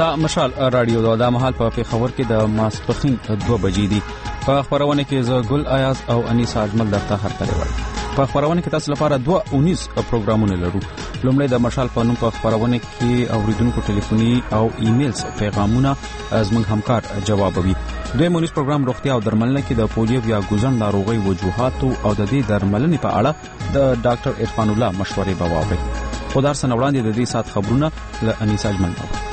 دا مشال رادیو دا مهال په پیښور کې د ماسپخین 2 بجې دي. په خبرونه کې زه ګل ایاز او انیس اجمل درته هرکلی وایم. په خبرونه کې تاسو لپاره 219 پروګرامونه لرو. لومړی د مشال په نوم په خبرونه کې اوریدونکو ټلیفوني او ایمیلز پیغامونه زموږ همکار جوابوي. دویم مونږ پروګرام روغتیا او درملنه کې د پولیو یا ګوزن ناروغي وجوهات او د دې درملنې په اړه د ډاکټر عرفان الله مشورې به واورئ. خدای سره وړاندې د دې سات خبرونه له انیس اجمل نو.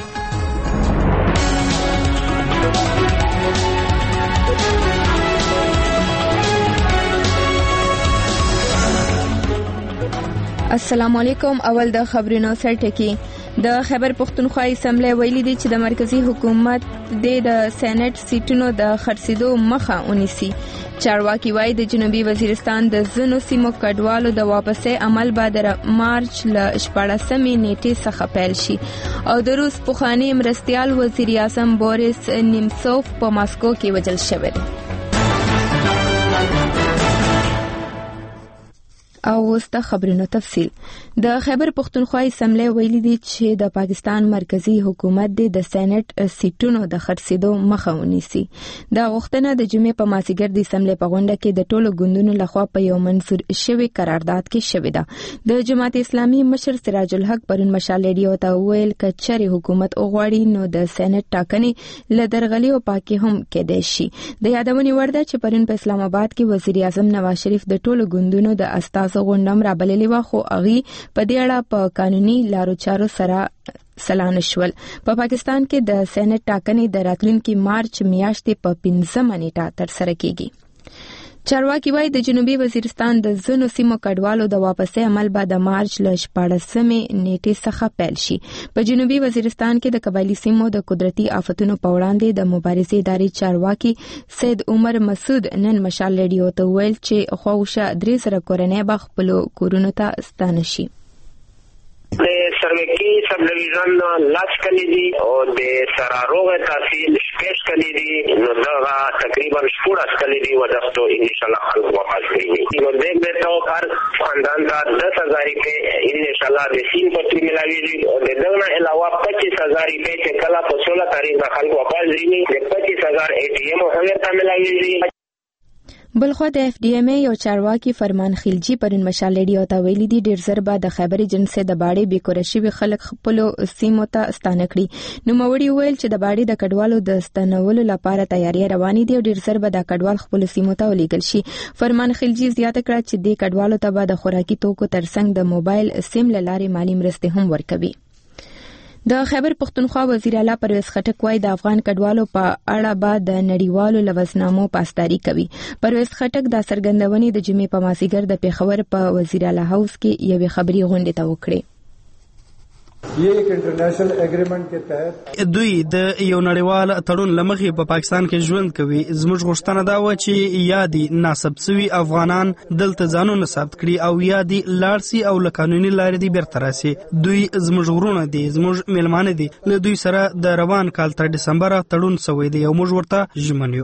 السلام علیکم. اول د خبرونو سرټکی. د خیبر پختونخوا اسمبلی ویلي دی چې د مرکزی حکومت د سېنات سیټونو د خرڅېدو مخه ونیسي. چارواکي وایي د جنوبي وزیرستان د زنو سیمو کډوالو د واپسې عمل به د مارچ ل 14 نیټې څخه پیل شي او د روس پخوانی مرستیال وزیر اعظم بوریس نیمڅوف په ماسکو کې وژل شوی دی. او وسته خبرونو تفصیل. د خیبر پختونخوا اسمبلی ویلي دی چې د پاکستان مرکزی حکومت د سېنات سیټونو د خرڅېدو مخه ونیسي. دا غوښتنه د جمعې په مازیګر د اسمبلی په غونډه کې د ټولو ګوندونو لخوا په یو منظور شوی قرارداد کې شوې ده. د جماعت اسلامي مشر سراج الحق پرون مشال ریډیو ته ویل کچري حکومت اوغواړي نو د سېنات ټاکنې له درغلي او پاکي هم کېدای شي. د یادونې وړ ده چې پرون په اسلام آباد کې وزیر اعظم نواز شریف د ټولو ګوندونو د استازو غونډه رابللې و خو اغي په دې اړه په قانوني لارو چارو سره سلان شول. په پاکستان کې د سېنات ټاکنې د راتلونکي مارچ میاشتې په 15 نیټه تر سره کیږي. چارواکي وایي د جنوبي وزیرستان د زنو سیمو کډوالو د واپسې عمل به د مارچ ل 14 نیټې څخه پیل شي. په جنوبي وزیرستان کې د قبایلی سیمو د قدرتي آفتونو په وړاندې د مبارزې ادارې چارواکي سید عمر مسعود نن مشال ریډیو ته ویل چې خوښه 300 کورنۍ به خپل کورونو ته ستانه شي. د سروکی سب ډیویژن لاس کلی دی او د سراروغ تحصیل شپږ کلی دی نو دا تقریبا 14 کلی دی ودفتو ان شاء الله خلق واپس کیږي. نو دیکھ دیتا ہوں ہر خاندان کا 10,000 روپے ان شاء الله د سین پتری ملاویږي او د دغه علاوه 25,000 روپے چې کله په 16 تاریخ خلق واپس ځي د 25,000 ATM هم ته ملاویږي. بلخو د اف ډي ایم یو چارواکي فرمان خلجی پرون مشال ریډیو ته ویلي دی ډیر زر به د خیبر جنسه د باړې بیکورشي وی خلک خپل سیمو ته ستانه کړي. نو موړي ویل چې د باړې د کډوالو د ستنولو لپاره تیاری روانې دي او ډیر زر به د کډوال خپل سیمو ته ولېږل شي. فرمان خلجی زیاته کړه چې د کډوالو ته به د خوراکي توکو ترڅنګ د موبایل سیم لارې مالی مرستې هم ورکوي. د خیبر پختونخوا وزیر اعلی پرویز خټک وايي د افغان کډوالو په اړه به د نړیوالو لوزنامو پاسداري کوي. پرویز خټک د سرګندونې د جمعې په مازیګر د پیښور په وزیر اعلی هاوس کې یوې خبري غونډه ته وکړه. یہ ایک انٹرنیشنل ایگریمنٹ کے تحت دوی د یو نړیوال تړون لمخې په پاکستان کې ژوند کوي. زموږ غوښتنه دا و چې یا دي ناسب سوي افغانان دلته ځانونه ثبت کړي او یا دي لارسي او له قانوني لارې دي بیرته راسي. دوی زموږ غرونه دي، زموږ میلمانه دي. له دوی سره د روان کال تر دسمبر تړون شوی دی او موږ ورته ژمن یو.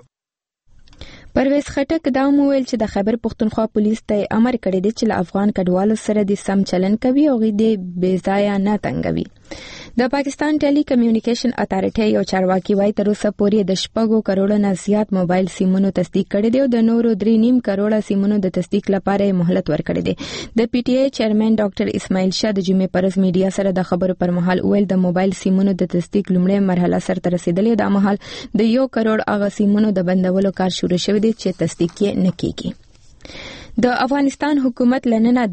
پرویز خټک دا وویل چې د خیبر پختونخوا پولیس ته امر کړی دی چې له افغان کډوالو سره د سم چلن کوي او غي د بې ځایه نه تنګوي. د پاکستان ټیلی کمیونیکیشن اتارټي یو چارواکي وایي تر اوسه پورې د 6 کروڑ نه زیات موبایل سیمونو تصدیق کړي دي او د نورو 3.5 کروڑ سیمونو د تصدیق لپاره مهلت ورکړي دي. د پی ټی آی چیرمن ډاکټر اسماعیل شاه د جمعې پرز میډیا سره د خبرو پر مهال ویل د موبایل سیمونو د تصدیق لومړی مرحله سره رسیدلې ده. مهال د 1 کروڑ هغه سیمونو د بندولو کار شروع شوی دی چې تصدیق یې نه کیږي. د افغانستان حکومت لننه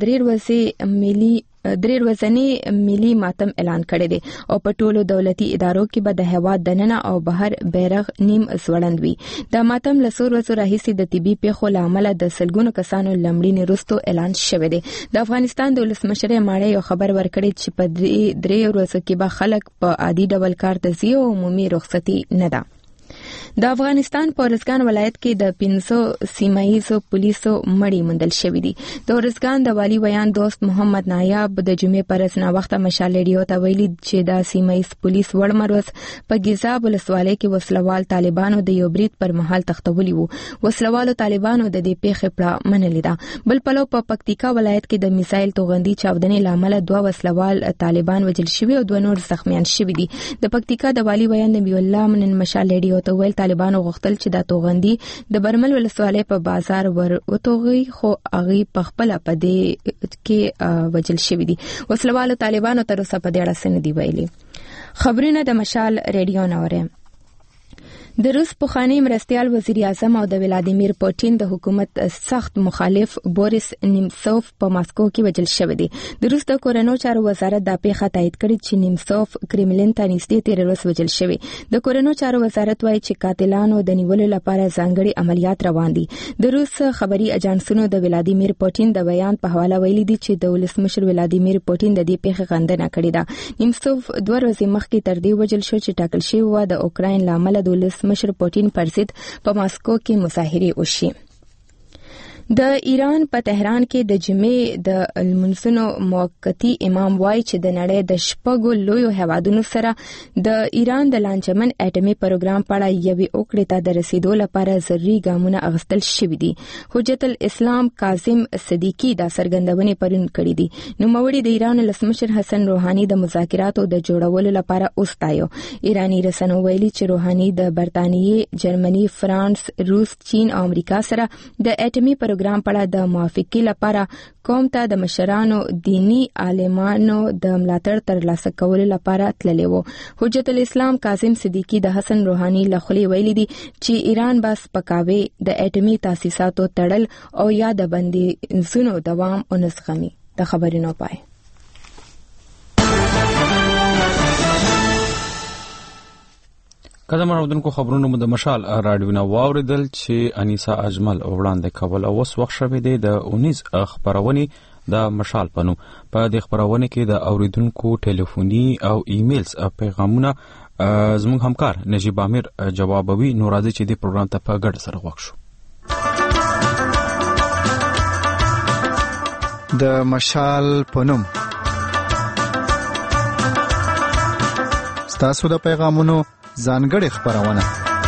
3 ورځې ملي ماتم اعلان کړی دی او په ټولو دولتي ادارو کې به د هیواد دننه او بهر بیرغ نیم سوړند وي. د ماتم له څو ورځو راهیسې د طبي پیښو له امله د سلګونو کسانو لمړینې وروسته اعلان شوی دی. د افغانستان د ولسمشر ماړی یو خبر ورکړی چې په 3 ورځو کې به خلک په عادي ډول کار ته ځي او عمومي رخصتي نه ده. د افغانستان په ارزګان ولایت کې د 500 سیمایي پولیسو مړي موندل شوې دي. د ارزګان د والي ویان دوست محمد نایاب د جمعې پر ورځ ناوخته مشال ریډیو ته ویلي چې د سیمایي پولیس وړمروز په ګیزاب ولسوالۍ کې وسلوال طالبانو د یو برید پر مهال تختولي وو. وسلوالو طالبانو د دې پیښې پړه منلې ده. بل پلو په پکتیکا ولایت کې د میسایل توغندي چاودنې لامل 2 وسلوال طالبان وژل شوي او 2 نور زخمیان شوي دي. د پکتیکا د والي ویان نبی الله من مشال ریډیو ته ویل طالبانو غوښتل چې د توغندي د برمل ولسوالۍ په بازار ور وتوغي خو هغه په خپل په دې کې وجل شوی دي. وسلوالو طالبانو تر اوسه په دې اړه څه نه دی ویلي. خبرونه د مشال ریډیو نوره. د روس پخوانی مرستیال وزیر اعظم او د ولادیمیر پوتین د حکومت سخت مخالف بوریس نیمسوف په ماسکو کې وژل شوی دی. د روس د کورونو چارو وزارت د پیښه تایید کړې چې نیمسوف کرملین ته نږدې 13 ورځې وژل شوی. د کورونو چارو وزارت وايي چې قاتلانو د نیولو لپاره ځانګړي عملیات روان دي. د روس خبري اجانسونو د ولادیمیر پوتین د بیان په حواله ویلي دي چې د ولسمشر ولادیمیر پوتین د دې پیښې غندنه کړې ده. نیمسوف 2 ورځې مخکې تر دې وژل شو چې ټاکل شوی و د اوکراین لامل د ولسمشر پوتین پر ضد په ماسکو کې مظاهره وشي. د ایران په تهران کې د جمعې د المنسونو موقتی امام وای چې د نړۍ د شپږو لویو هیوادونو سره د ایران د لانجمن اټومي پروګرام په اړه یوې اوکړې ته د رسیدو لپاره ضروري ګامونه اخیستل شوي دي. حجت الاسلام کاظم صدیقی دا څرګندونې پرون کړې دي. نوموړي د ایران ولسمشر حسن روحاني د مذاکراتو د جوړولو لپاره اوستایو. ایرانی رسنیو ویلي چې روحاني د برتانیې، جرمني، فرانس، روس، چین او امریکا سره د اټومي پروګرام په اړه د موافقې لپاره قوم ته د مشرانو دینی عالمانو د ملاتړ ترلاسه کولو لپاره تللی وو. حجت الاسلام کاظم صدیقی د حسن روحاني له خولې ویلي دي چې ایران بس پکاوي د اټومي تاسیساتو تړل او یا د بندیزونو دوام ونسغمي. د خبرونو پای. کله مرودونکو خبرونو مو د مشال راډیو نو واوریدل چې انیسا اجمل وړاندې کول او وس وخت شوه د 19 خبرونه د مشال پنو په د خبرونه کې د اوریدونکو ټلیفوني او ایمیلز پیغامونه زموږ همکار نجیب امیر جوابوي. نو راځي چې د پروګرام ته په ګډ سره وښو. د مشال پنوم ستاسو د پیغامونو ځانګړې خبرونه.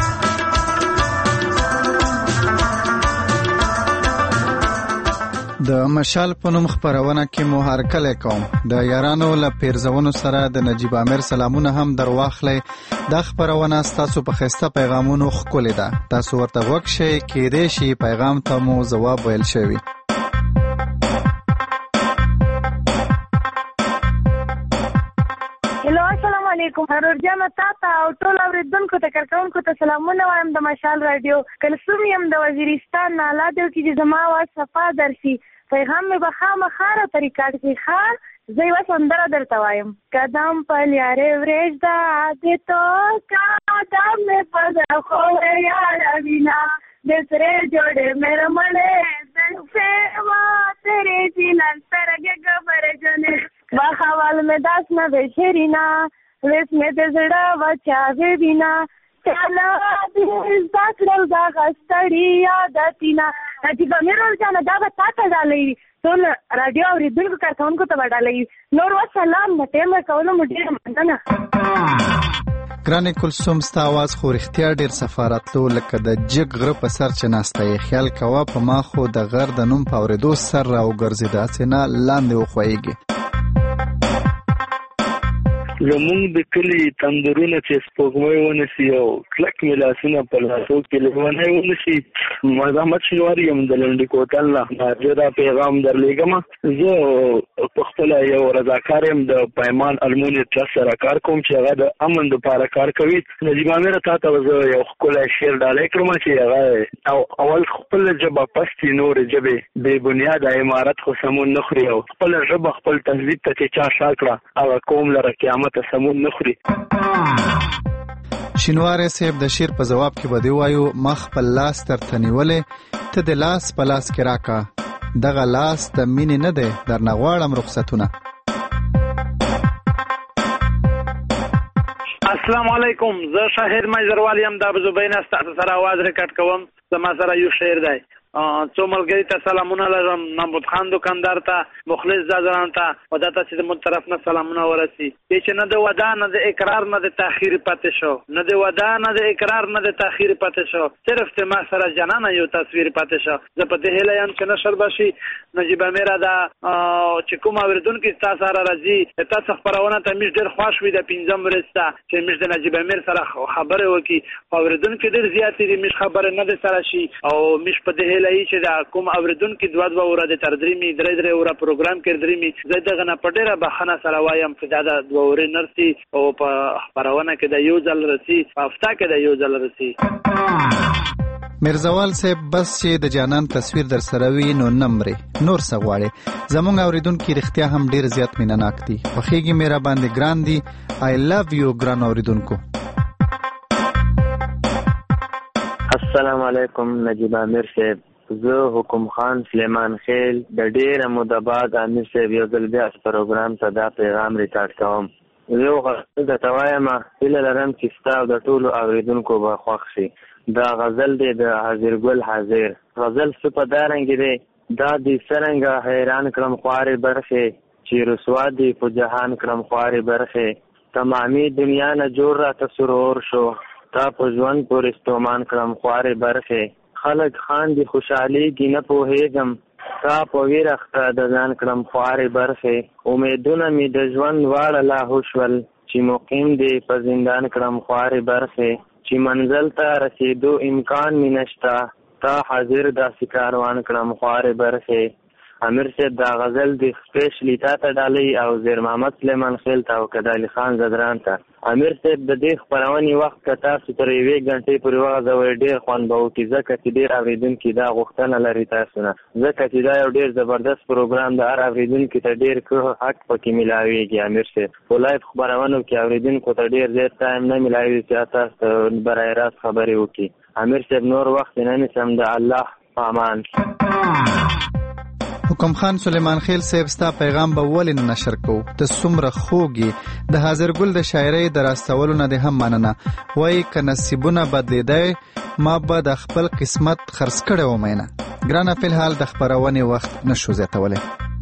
د مشال پنوم خبرونه کې مو هر کله کوم د یارانو له پیرزونو سره د نجیب امیر سلامونه هم درواخلې. د خبرونه ستاسو په خسته پیغامونو خولې ده. تاسو ورته وکشي کې دې شي پیغام ته مو جواب ویل شوی. علیکم هرورجانو تاسو او ټول اوریدونکو ته کارکونکو ته سلامونه وایم د مشال رادیو. کلثوم یم د وزیرستان نه لاده کې زما وا صفا درسي پیغام می بخامه خاره طریقه کې خار زه یو سندره درته وایم. قدم په لیاره ورېږده د تو قدم می په خو یار وینا د سره جوړه مېر مړې سیوا تیرې جنان سرګه خبر جنې باخوال می داس نه بشرینا ویس میں دزڑا وچاوے بینا چالا بیز داکڑل دا غستڑی یادتینا. نجیب امیر ورجانا دا با تا ڈالی تون رادیو اوریدونکو کارکونکو ته ډالۍ. نور وسلام د ټیم کولو مو ډیر مننه. ګرانې کلثوم ستا आवाज خو رښتیا ډیر سفارتلو لکه د جګ غره په سر چې ناسته یې. خیال کوه په ما خو د غر د نوم په اورېدو سر راوګرځېده هسې نه لاندې وښویږي. زمونږ د کلي تندرونه چې سپوږمۍ ونسي او کلک ملاسونه په لاسو کې لیونی ونسي. مزاحمت شینواري یم د لنډي کوتل نه. زه دا پیغام درلیږم. زه په خپله یو رضاکار یم د پیمان المونی ټرست سره کار کوم چې هغه د امن دپاره کار کوي. نجیب امیر تا ته زه یو ښکلی شعر ډالۍ کړم چې هغه اول خپله ژبه پستې نورې ژبې بې بنیاده عمارت خو سمون نه خوري او خپله ژبه خپل تهذیب ته چې چا شا کړه هغه قوم لره قیامت سمون نخوري. شینواری صاحب د شیر په جواب کې بده وایو ما خپل لاس ترته نیولې ته د لاس په لاس کې راکا دغه لاس د مینې نه دی درنه غواړم رخصتونه. السلام علیکم. زه شاهد مجروال یم. دا بزوبین ستاسو سره आवाज ریکارډ کوم. زما سره یو شعر دی. څو ملګری ته سلامونه لرم، محمود خان دکاندار ته، مخلص زادران ته، او دا ته چې د طرف نه سلامونه ورسي. چې نه د ودا نه د اقرار نه د تاخير پاتې شو، نه د ودا نه د اقرار نه د تاخير پاتې شو، صرف ته ما سره جنانه یو تصویر پاتې شو. زه په دې هله یم چې نشر بشي نجیب میرا دا چې کوم اوریدونکو تاسو سره راځي تاسو خبرونه ته مش ډېر خوښ وي د پنځم ورسته چې مش د نجیب امیر سره خبره وکي. اوریدونکو ډېر زیات دي، مش خبره نه ده سره شي او مش په دې لای چې دا کوم اوریدونکو دوه ورځې تر درې ورځې پروګرام کې درې زه دغه نه پټه بخنه سره وایم چې دا دوه ورځې نرسي او په خبرونه کې د یو ځل رسي، په هفته کې د یو ځل رسي. میرزوال صاحب بس چې د جانان تصویر در سره وي نو نمبرې نور څه غواړي. زمونږ اوریدونکو رښتیا هم ډیر زیات مینناک دي، خوښیږي میرا باندې ګران دي. آی لوف یو ګران اوریدونکو. السلام علیکم نجیب امیر صاحب. زه حکم خان سلیمان خیل د ډیره موده بعد امیر صاحب یو ځل بیا پروګرام ته دا پیغام ریکارډ کوم. یو غزل د توایم هیله لرم چې ستا د ټولو اوریدونکو به خوښ شي. دا غزل دی د حاضر ګل حاضر. غزل څه په دارنګ دی دا دی څرنګه حیران کړم خوارې برخې چې رسوا دی په جهان کړم خوارې برخې. تمامي دنیا نه جوړ راته سرور شو تا په ژوند پورې ستومان کړم خوارې برخې. خلک خان دي خوشحالېږي نه پوهېږم تا په ویر اخته د ځان کړم خوارې برخې. امیدونه مې د ژوند واړه لاهو شول چې مقیم دی په زندان کړم خوارې برخې. چې منزل ته رسېدو امکان مې نشته تا حاضر داسې کاروان کړم خوارې برخې. امیر صاحب دا غزل دی سپیشلی تا ته ډالۍ او زیر محمد سلیمان خیل ته او کدالي خان زدران ته. امیر صاحب د دې خپرونې وخت که تاسو تر 1 غنټې پورې وغځوئ ډېر خوند به وکړي، ځکه چې ډېر اورېدونکي دا غوښتنه لري تاسو نه، ځکه چې دا یو ډېر زبردست پروګرام د هر اورېدونکي ته ډېر حق پکې میلاویږي. امیر صاحب په لایف خپرونو کې اورېدونکو ته ډېر زیات ټایم نه میلاوي چې تاسو ته برای راست خبرې وکړي. امیر صاحب نور وخت نه نیسم، د الله په امان. حکم خان سلیمان خیل صاحب ستا پیغام به ولې نه نشر کوو؟ ته څومره خوږې. د حاضر ګل د شاعرۍ د راستولو نه دې هم مننه. وایي که نصیبونه بدلېدی ما به د خپل قسمت خرڅ کړی وم مینه. ګرانه فی الحال د خپرونې وخت نشو زیاتولی.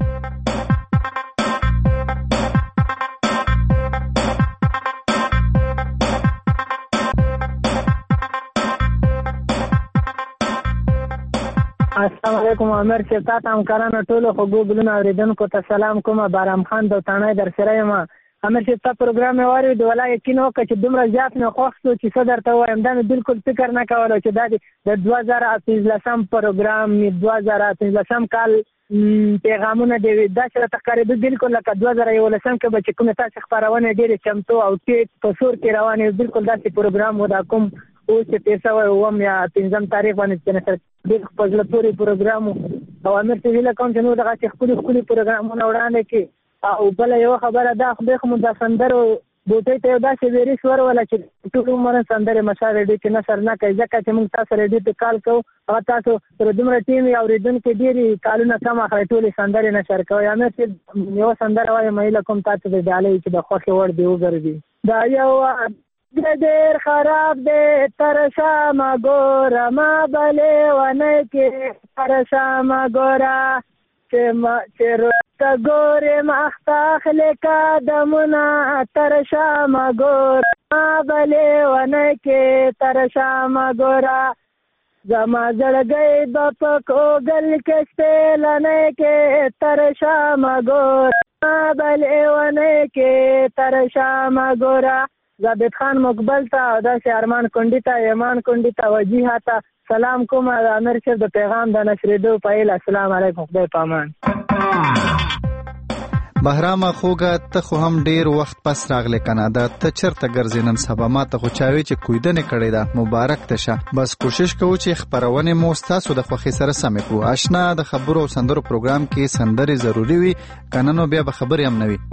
السلام علیکم امیر صاحب. تا ته همکارانو ټولو خوږو ګلونو اورېدونکو ته سلام کوم. بارام خان دوتاڼی در سره یم. امیر صاحب تا پروګرام مې واورېد، ولا یقین وکړه چې دومره زیات مې خوښ شو چې څه درته ووایم. دا مې بالکل فکر نه کولی چې دا د 2015 پروګرام 2015 کال پیغامونه دی داسې راته ښکارېده بالکل لکه 2011 کې به چې کومې تاسې خپرونې ډېرې چمتو او ټیټ په سور کې روانې بالکل داسې پروګرام و. دا کوم اوس چې 13 یا 15 تاریخ باندې چې نشر ډېر په زړه پورې پروګرام او امیر صاحب هیله کوم چې نور دغسې ښکلي پروګرامونه وړاندې کړي. او بله یوه خبره دا خدای خو مو دا سندرو بوټۍ ته یو داسې ویریس وروله چې ټول عمر سندرې مسا ریډیو کې نشر نه کوي، ځکه چې موږ تاسو ریډیو ته کال کوو هغه تاسو تر دومره ټیم یې اورېدونکي ډېرې کالونه کم اخلئ ټولې سندرې نشر کوئ. امیر صاحب یوه سندره وایم هیله کوم تاسو د ډالۍ چې د خوښې وړ دې وګرځي. دا یو ډېر خراب دی تر شامه ګوره ما بلې ونی کې تر شامه ګوره چې روسته ګورې مخته اخلې قدمونه تر شامه ګوره ما بلې ونی کې تر شامه ګوره زما زړګی به په کوګل کې سپېلنی کې تر شامه ګوره ما بلې ونی کې تر شامه ګوره. زابط خان مقبل ته او داسې ارمان کونډي ته ایمان کونډي ته وجیحه ته سلام کوم. د امیر صاحب د پیغام د نشرېدو په هیله السلام علیکم. خدای په امان. بهرامه خوږه ته خو هم ډیر وخت پس راغلی کنه. دا ته چرته ګرځې نن سبا؟ ما ته خو چاوي چې کویدنې کړې ده، مبارک ته شه. بس کوشش کوو چې خپرونې مو ستاسو د خوښۍ سره سمې کړو. اشنا د خبرو او سندرو پروګرام کې سندرې ضروري وي، کنه نو بیا به خبرې هم نه وي.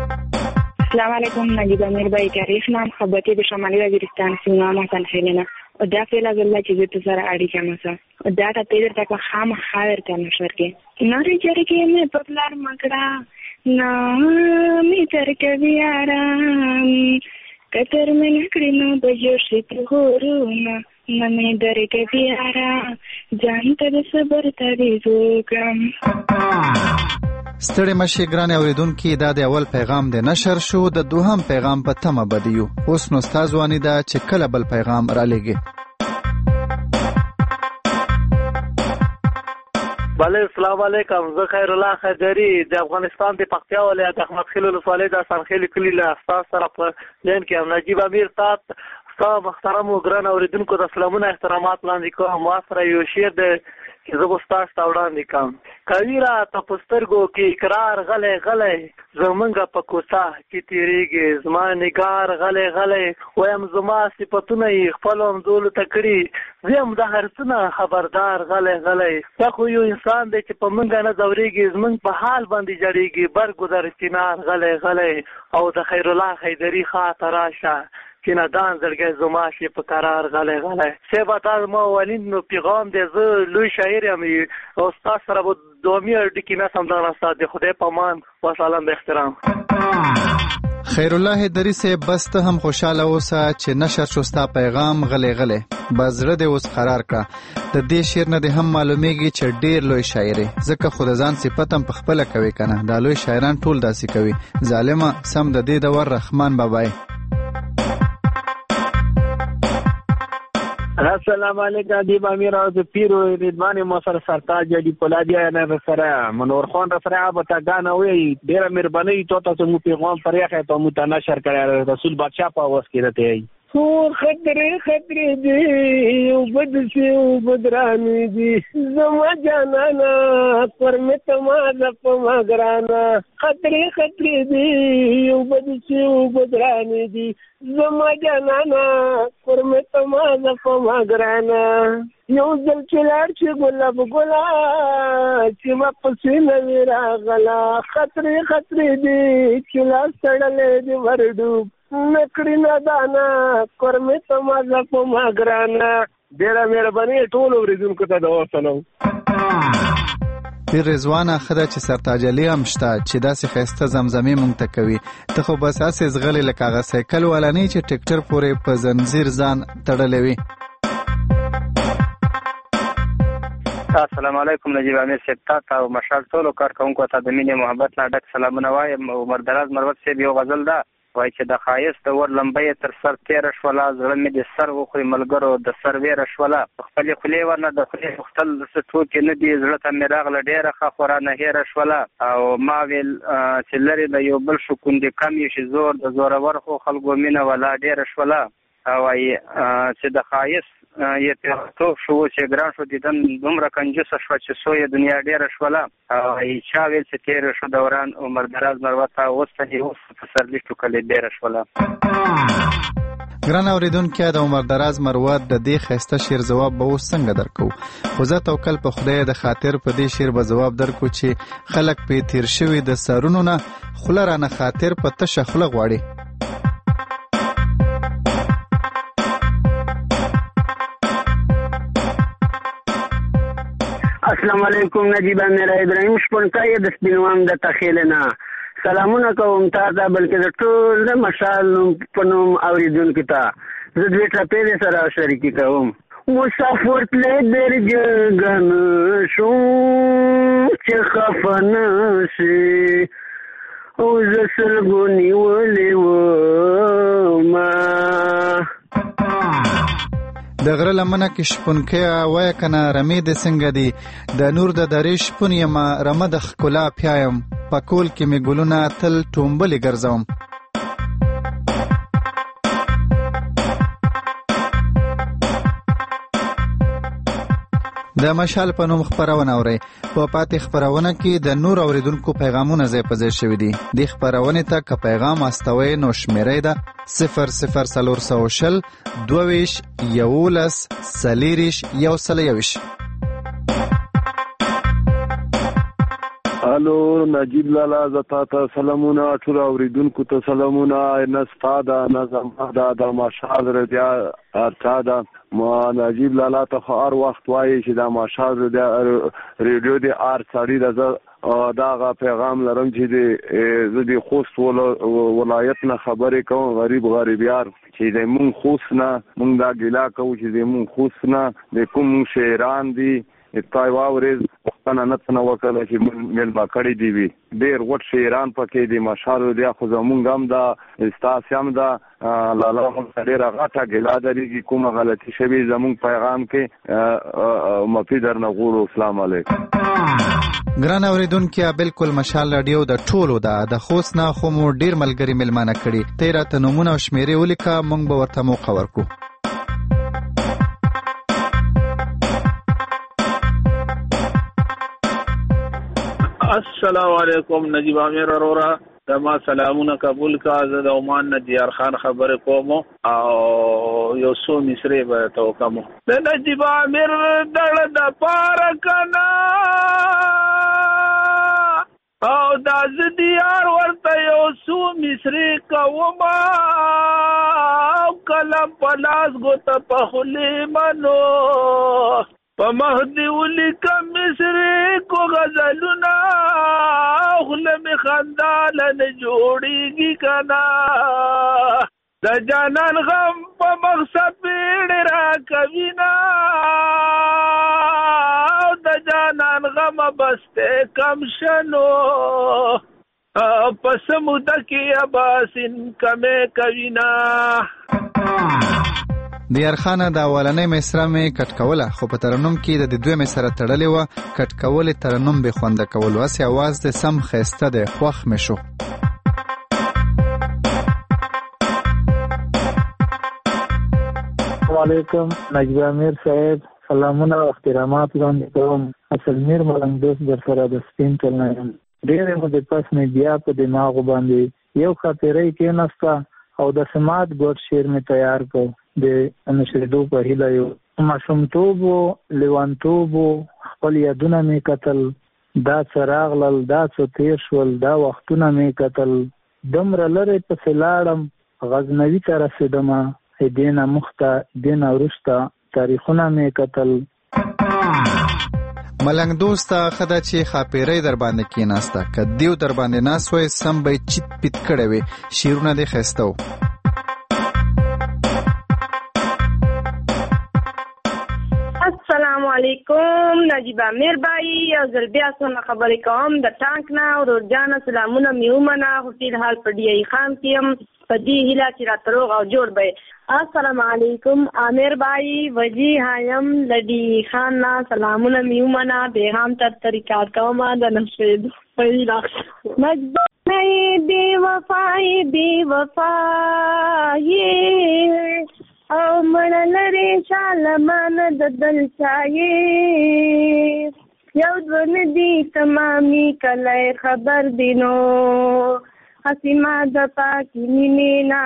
السلام علیکم نجیب امیر بایی تاریخ نام خبرتی به شمالی وزیرستان سیما محسن خیلینا. او دا فعلا زله چې زه سره اړیکه مسه دا ته پیډر تک خامخا ورته نشر کې نری جرګې مې په پلار مکړه نا می تر کې آرام کتر مې نکړې نو بجو شي په هورونه نمې درې کې آرام ځان ته صبر ترې زوګم. ستړي مشي ګران اوریدونکو دا د اول پیغام د نشر شو د دوهم پیغام په تمه بدیو اوس نو استادوانی دا چې کله بل پیغام را لګي. بله السلام علیکم زه خیر الله خجری د افغانستان د پکتیا ولایت احمد خیل ولسوالۍ د سرخیل کلی له استاد سره په لین کې نجیب امیر تات ستا محترم او ګران اوریدونکو د سلامونه احترامات وړاندې کوم. ما سره یو شعر دی چې زه به ستاسو ته وړاندې کوم. کوي راته په سترګو کې اقرار غلی غلی زمونږ په کوڅه کې تېرېږي زما نګار غلی غلی وایم زما صفتونه یې خپلو همزولو ته کړي زه یم د هر څه نه خبردار غلی غلی دا خو یو انسان دی چې په موږ نه ځورېږي زموږ په حال باندې جړېږي برګذر چنار غلی غلی او د خیرالله حیدري خواته راشه چې ندان زړګی زما شي په قرار غلی غلی صیبه تا زما ولین نو پیغام دی زه لوی شاعر یم او ستا سره به دوامي اړیکې نسم دغه استاد د خدای په امان وسلام د احترام. خیرالله حیدري صاحب بس ته هم خوشاله اوسه چې نشر شو ستا پیغام غلی غلی بس زړه دې اوس قرار کړه. د دې شعر نه دې هم معلومیږي چې ډېر لوی شاعر یې ځکه خو د ځان صفت هم په خپله کوي که نه دا لوی شاعران ټول داسې کوي. ظالمه سم د دې دور رحمان بابا. السلام علیکم دیب امیر او پیرو ردوان موسر سرتاج دی پولادیا نه سره منور خان رسره ابتا غانا وی ډیر مهرباني ته مو پیغام پرېخه ته مو تنشر کړی رسول بادشاہ په واس کې راته هو خطرې خطرې دی او بد سی او بدرانی دی زما جانانا پر مې تمازه په ماګرانا خطرې خطرې دی او بد سی او بدرانی دی زما جانانا پر مې تمازه په ماګرانا یو ځل چې لاړ چې ګلاب ګلا چې ما پسې نه راغلا خطرې خطرې دی چې لا سړلې دی ورډو نکړی نه دانا کورمه تمازه په ماګرانا ډیره مهرباني ټول اوریدونکو ته دا وسلام. پیر رضوانه خدای چې سرتاج علي هم شته چې داسې ښایسته زمزمې مونږ ته کوي ته خو بس هسې زغلی لکه هغه سایکل والا نه چې ټکټر پورې په زنځیر ځان تړلی وي. السلام علیکم نجیب امیر صاحب تا او مشال ټولو کارکوونکو ته د مینې محبت نه ډک سلامونه وایم. عمر دراز مروت صاحب یو غزل ده وایي چې د ښایست د ور لمبۍ تر سر تېره شوله زړه مې د سر وخوري ملګرو د سر ویره شوله خپلې خولې ورنه د خولې پوښتل څه ټوکې نه دي زړه ته مې راغله ډېره ښه خو رانه هېره شوله او ما ویل چې لرې د یو بل شکوندې کم یو چې زور د زورور خو خلکو مینه ولا ډېره شوله وایي چې د ښایست یې پیغتوب شو چې ګران شو دیدن دومره کنجوسه شوه چې سویه دنیا ډېره شوله وایي چا ویل چې تېره شو دوران عمر دراز مروته اوس ته یې اوس په سرلیشتو کلې ډېره شوله. ګران اوریدونکو د عمر دراز مروت د دې ښایسته شعر ځواب به اوس څنګه درکو خو زه توکل په خدای د خاطر په دې شعر به ځواب درکو چې خلک پې تیر شوي د سرونو نه خوله رانه خاطر په تشه خوله غواړي. السلام علیکم نجیب امیر ابراهیم شپونکی د سپینوان د تخیلنا سلامونه کوم تا ته بلکې د ټول د مشال په نوم اوریدونکو ته زه دوی ټپې سره شریکي کوم. مسافر تللی درجګن شو چې خفه نه شي او زه سلګو نیولې ومه د غره لمنه کې شپونکی وایه کنه رمې د څنګه دي د نور د درې شپون یمه رمه د ښکلا پیایم په کول کې مې ګلونه تل ټومبلې ګرځوم. د مشال په نوم خپرونه اورئ په پاتې خپرونه کې د نور اوریدونکو پیغامونه ځای په ځای شوي دي. دې خپرونې ته که پیغام استوئ نو شمیرې ده 00420 22 11 40 الو نجیب لالا زتا ته سلامونه ټول اوریدونکو ته سلامونه نستا دا نظم دا مشال رضا ارتا دا نجیب لالا ته هر وخت وایي چې دا ماشاءالله د ریډیو د آر سړی د داغه پیغام لرم چې د خوست ولایت نه خبرې کوم غریب یار چې د مون خوست نه مونږ دا ګیلا کوو چې د مون خوست نه د کوم شهران دي تای واورز وختنه نتنه وکړه چې ملما کړی دی وی ډیر وټ شهران پکې دی ماشاءالله د خو زمونږ هم دا استاسیام دا لالا مون ډیر غاټه ګیلا درې کومه غلطي شوی زمونږ پیغام کې مفي درنه غوړو السلام علیکم ګران اوریدونکو بالکل مشال رادیو د ټولو د خوست نه خو مو ډیر ملګری ملمانه کړي 13 نمونه او شمیرې ولیکه مونږ به ورته موقع ورکو السلام علیکم نجیب امیر اورورا دما سلامونه قبول کا زه د عمان نه دیار خان خبرې کوم او یو څو مصری به تو کوم د نجیب امیر دړ د پارکنا او د دیار ورته یو څو مصری کوم کلم پلاس ګوت په خلی منو په مهدی ولیکم مصری کو غزلونه خلم خندال نه جوړیږي کنا د جانان غم په مقصد پیړ را کوینا د جانان غم بسته کم شنو پس مدکی اباسین کمه کوینا د یارخانه د اولنې مصره مې کټکوله خو په ترنم کې د دوه مصره تړلې و کټکول ترنم به خوند کول واسه आवाज د سم خسته د خوخ مشو علیکم نجیب امیر صاحب سلامونه او احترامات وړاندې کوم اصل میر ملنګ دوست در سره د سپین چلنم ډېر مو د پس مې بیا په دماغ باندې یو خاطرې کې نستا او د سماعت ګوت شعر مې تیار کو د نشریدو په هیله یو ماشومتوب لیوانتوب خپل یادونه مې کتل دا څراغ لل دا څو تیر شول دا وختونه مې کتل دومره لرې پسې لاړم غزنوي ته رسېدمه دینه مخته دینه وروسته تاریخونه مې کتل ملنګ دوستا خدا چې خاپیرې در باندې کېناسته کدیو در باندې ناس وای سم به چیت پیت کړي وي شیرونه دې خستو السلام علیکم نجیب امیر بھائی او زل بیا څنګه خبرې کوم د ټانک نه ورور جان سلامونه میومنه خو فی الحال په دی خان کېم په دې هیله چې را تروغ او جوړ به السلام علیکم امیر بھائی وجی هایم لدی خان نا سلامونه میومنه بیغام تر طریقات کوم د نشید پیدا مجبور بے وفای او مړه لري شالمان د دل چایې یو ځونه دي تمامي کله خبر دینو حسیما د پاکی مینه نا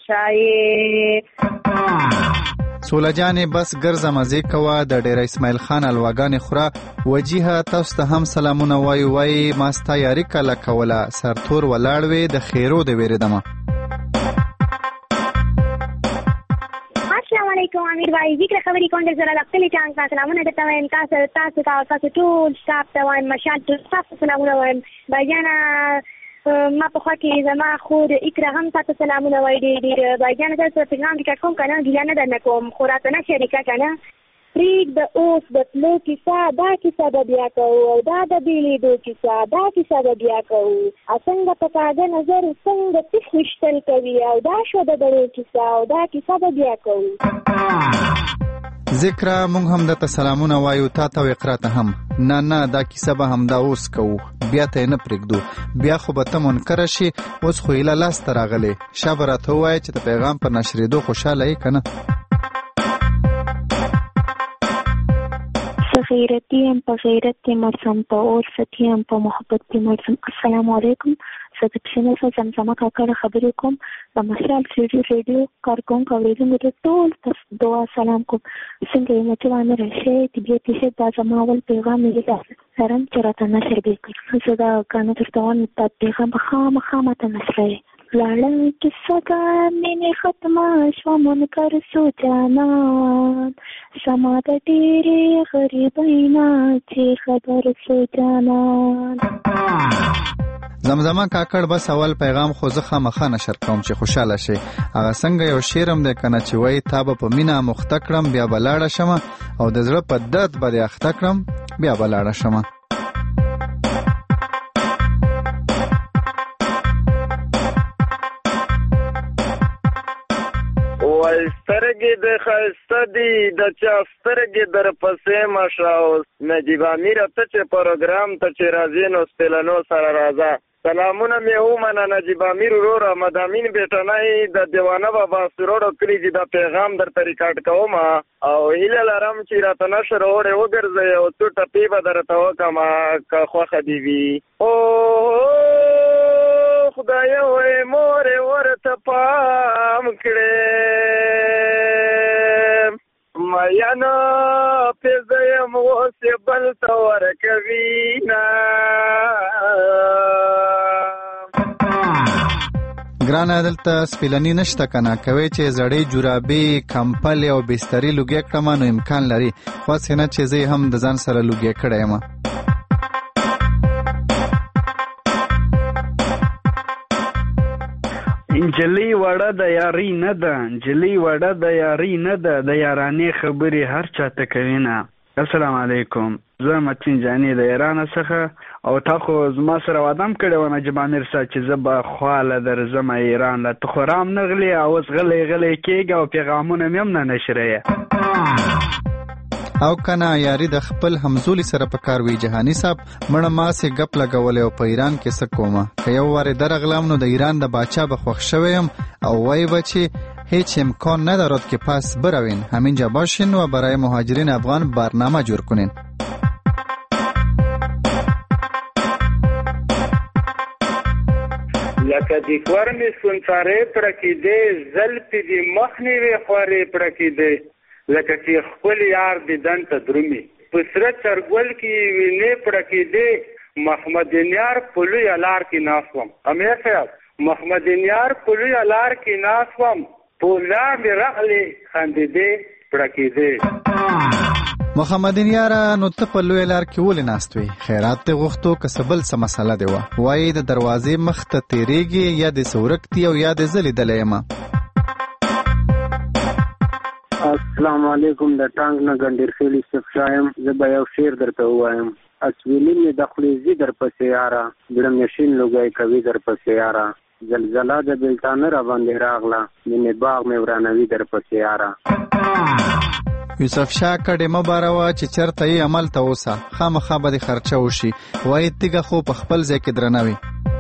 پشایې سولجانې بس ګرځه مزه کوا د ډیر اسماعیل خان الواغان خورا وجیه تاسو ته هم سلامونه وای ماستا یاري کله کوله سرتور ولاړوي د خیرو د ویریدمه السلام علیکم امیر بھائی ذکر خبرې کوم د زړه لختلې ټانګ سلامونه درته وایم تاسو ټول سټاف ته وایم مشال تاسو سلامونه وایم بایانا ما په خوا کې زما خور اکرا هم تاسو سلامونه وای ډېر بایانا تاسو پیغام کې کوم کنه ګیلانه درنه کوم خوراته نه شریکه کنه پریک د اوس د تلو کیسه دا کیسه د بیا کوو او دا د بیلیدو کیسه دا کیسه د بیا کوو څنګه په کاغه نظر څنګه تخ وشتل کوي او دا شو د دړو کیسه او دا کیسه د بیا کوو ذکر مونږ هم د سلامونه وایو تا ته اقرا ته هم نه دا کیسه به هم دا اوس کوو بیا ته نه پرېږدو بیا خو به ته منکر شي اوس خو ایله لاس ته راغلی شابه راته ووایه چې د پیغام پر نشرېدو خوشحاله یې که نه غیرتی هم په غیرت کې مرسم په اور ستی هم په محبت کې مرسم السلام علیکم زه د پښینو څخه زمزمه کاکړه خبرې کوم د مشال ریډیو کارکونکو اورېدونکو ته ټول دعا سلام کوم څنګه یې مچو باندې راشئ طبیعت یې دا زما اول پیغام یې لرم چې راته نشر به کړي زه دا کانه درته وایم دا پیغام به خامخا ماته نشرئ لاړه کیسهګان مینې ختمه شوه منکر سو جانان سما د ډېرې غریبۍ نه چې خبر سو جانان. زمزمه کاکړ بس اول پیغام خو زه خامخا نشر کوم چې خوشاله شي. هغه څنګه یو شعر هم دی کنه چې وایي تا به په مینه مخته کړم بیا به لاړه شمه او د زړه په درد به دې اخته کړم بیا به لاړه شمه. سترګې د ښایسته دي د چا سترګې در پسې مشه اوس نجیب امیر ته چې پروګرام ته چې راځې نو سپیلنو سره راځه. سلامونه مې ومنه نجیب امیر وروره مدامین بیټنۍ د دیوانه بابا سروړو کلي چې دا پیغام درته ریکارډ کوم او هیله لرم چې راته نشر وړې وګرځئ او څو ټپې به درته وکړم که خوښه دې وي. او خدایه وې مورې ورته پام کړې میانا پیزه یم اوس یې بل ته ورکوي نه. ګرانه دلته سپیلني نشته کنه کوي چې زړې جورابې کمپلې او بستري لوګې کړم نو امکان لري خو څنګه چې زه هم د ځان سره لوګې کړی یم. انجلی وړه د یاري نه ده انجلی وړه د یاري نه ده د یارانې خبرې هر چاته کوي نه. السلام علیکم زه متین جانی د ایران څخه او تا خو زما سره وعده کړې وه نجیب امیر صاحب چې زه به خواله درځم ایران له ته خو رام نغلې او اوس غلی غلی کېږه او پیغامونه مې هم نه نشرې او کنه یاري د خپل همزولي سره په کار وی جهانی صاحب مړه ما سي غپ لګولې او په ایران کې څه کومه که یو واره درغلم نو د ایران د باچا به خوښ شوم او وای بچي هیچ امکان ندارد که پس بروین همینجا باشین و برای مهاجرین افغان برنامه جور کنین. لکه د کورنې سونچارې پرکېدې زلفې د مخنیوې خورې پرکېدې لکه چې خپل یار د دن ته درومي په سره چرګول کې وینې پرکېدې محمد نیار په لوی لار کې ناست وم. امیر صاحب محمد نیار په لوی لار کې ناست وم په لار مې راغلې خندېدې پرکېدې. محمد نیاره نو ته په لوی لار کې ولې ناست وې خیرات ته غوښتو که څه بل څه مسله دی وه وایي د دروازې مخ ته تېرېږي یا د سورکتي او یا د زه لیدلی یم. السلام علیکم د ټانګ نه ګنډیر خیلی صفشایم زه به یو شعر درته ووایم. اسویلی مې د خلیزي در پسې یاره زړه مشین لوګی کوي در پسې یاره زلزله د بلتانه را باندې راغله مینې باغ مې ورانوي در پسې یاره. یوسف شاه کډې مه باروه چې چېرته یې عمل ته اوسه خامخا به دې خرچه وشي وایي تیږه خو په خپل ځای کې درنه وي.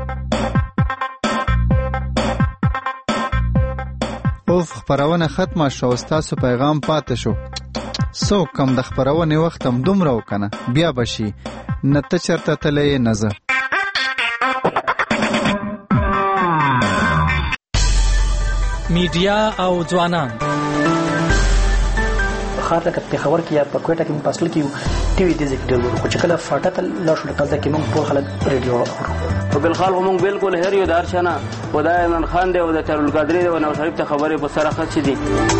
اوف خپرونه ختمه شو او ستاسو پیغام پاتې شو څوک کم د خپرونې وخت هم دومره وکنه بیا به شي نه ته چېرته تللی نه زه. میډیا او ځوانان خاطر لکه پېښور کې یا په کوټه کې موږ په اصل کې ټي وي دې ځای کې ډېر ورو خو چې کله فاټه ته لاړ شو لکه کې موږ ټول خلک ریډیو اورو په بالخال موږ بالکل هر یو دار شنه خدای عمران خان دی او د چارل قادری دی او نو شریف ته خبرې په سره خچ دي.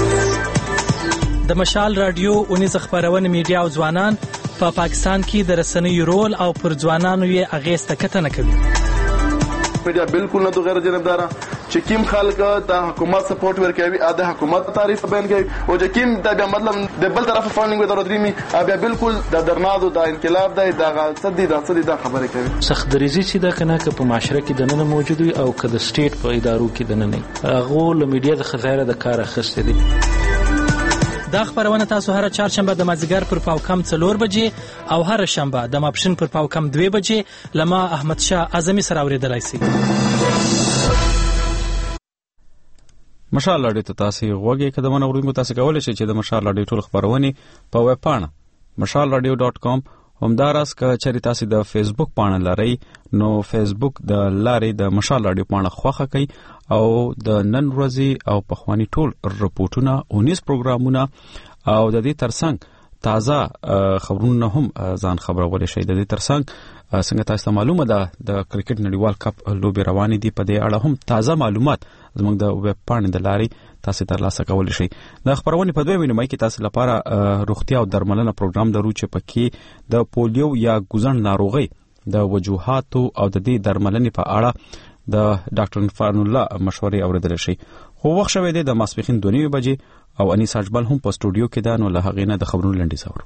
د مشال رادیو اونیز خبرونه میډیا او ځوانان په پاکستان کې د رسنیو رول او پر ځوانانو یې اغیزه کتنه کوي. میډیا بالکل نه غیر جانبدار چې کیم خلک د حکومت سپورټ ورکوي د حکومت تعریف بیان کوي او چې کیم د مطلب د بل طرف فاندینګ ودرو درېمي بیا بالکل د درنادو د انقلاب د صدې د خبرې کوي. سخت دریزي چې دا کنه که په معاشره کې د نن موجود وي او که د سټیټ په ادارو کې د نن نه هغه له میډیا د خزایره د کار اخیسته دي. دا خبرونه تاسو هر چهارشنبه د مازیګر پر پاوکم 4 بجې او هر شنبه د ماپښین پر پاوکم 2 بجې لما احمد شاه اعظمي سره اوریدلای شئ. مشال لړۍ ته تاسو غوږی کدمونه ورونکو تاسو کولای شئ چې د مشال لړۍ ټول خبرونه په ویب پاڼه mashalradio.com همداراز که چېرې تاسو د فیسبوک پاڼه لرئ نو فیسبوک د لارې د مشال رادیو پاڼه خوښه کړئ او د نن ورځې او پخوانی ټول رپورټونه او نیوز پروګرامونه او د دې ترڅنګ تازه خبرونه هم ځان خبرولای شئ. د دې ترڅنګ څنګه تاسو معلومه ده د کرکټ نړیوال کپ لوبې روانې دي. په دې اړه هم تازه معلومات زموږ د ویب پاڼې د لارې تاسو ترلاسه کولی شئ. د خبرونه په دوه وینمای کې تاسو لپاره روغتیا او درملنه پروګرام درو چې پکې د پولیو یا ګوزن ناروغي د وجوهات او د دې درملنې په اړه د ډاکټر عرفان الله مشورې اوریدل شي. خو وخت شوه د ماسپخین 2:30 بجې او انیس اجمل هم په سټوډیو کې ده، نو له هغې نه د خبرونو لنډیز اورو.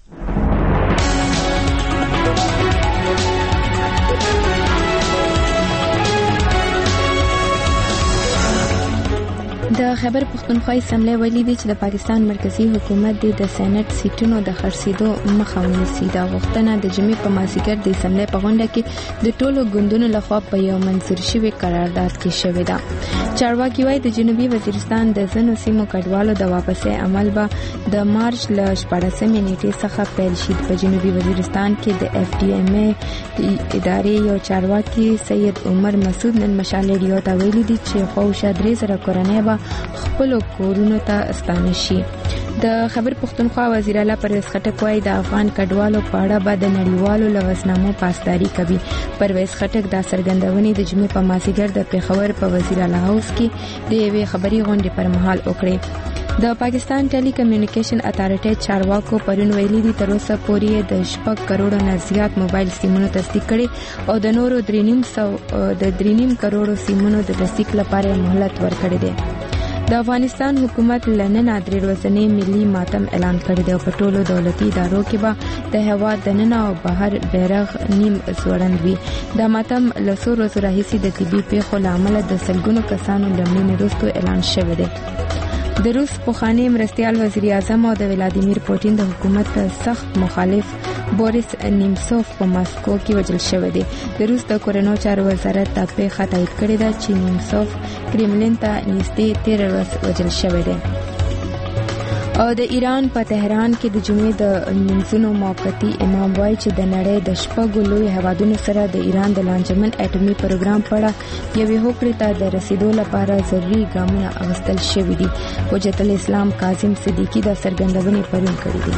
د خیبر پښتونخوا اسمبلی ویلي دی چې د پاکستان مرکزی حکومت د سېنات سیټونو د خرڅېدو مخه ونیسي. دا غوښتنه د جمعې په مازیګر د اسمبلی په غونډه کې د ټولو ګوندونو لخوا په یو منظور شوی قرارداد کې شوې ده. چارواکي وايي د جنوبي وزیرستان د ځینو سیمو کډوالو د واپسۍ عمل به د مارچ له 14 نیټې څخه پیل شي. په جنوبي وزیرستان کې د FDMA ادارې یو چارواکي سید عمر مسعود نن مشال ریډیو ته ویلي دي چې خوشا 3,000 کورنۍ به خپل کورونو ته ستانه شي. د خبر پښتونخوا وزیر اعلی پرویز خټک وايي د افغان کډوالو په اړه به د نړیوالو لوسنامو پاسداري کوي. پرویز خټک دا څرګندونې د جمعې په مازیګر د پیښور په وزیر اعلی هاوس کې د یوې خبري غونډې پر مهال وکړې. د پاکستان ټیلی کمیونیکیشن اتارټي چارواکو پرون ویلي دي تر اوسه پورې د 6 کروڑو نه زیات موبایل سیمونو تصدیق کړي او د نورو 3.5 کروڑو سیمونو د تصدیق لپاره مهلت ورکړي دي. د افغانستان حکومت لنن 3 ورځنی ملي ماتم اعلان کړی دی او په ټولو دولتي ادارو کې به د هیواد دننه او بهر بیرغ نیم ځوړند وي. دا ماتم له څو ورځو راهیسې د طبي پیښو له امله د سلګونو کسانو له مړینې وروسته اعلان شوی دی. د روس پخوانی مرستیال وزیر اعظم او د ولادیمیر پوتین د حکومت سخت مخالف بوریس نیمسوف په ماسکو کې وژل شوی دی. د روس د کورونو چارو وزارت د پیښه تایید کړې ده چې نیمسوف کرملین ته نږدې 13 ورځې وژل شوی دی. او د ایران په تهران کې د جمعې د منځونو موقتی امام وایي چې د نړۍ د شپږو لوی هیوادونو سره د ایران د لانجمن اټومي پروګرام په اړه یوې هوکړې ته د رسیدو لپاره ضروري ګامونه اخیستل شوي دي. حجت الاسلام کاظم صدیقی دا څرګندونې پرون کړې دي.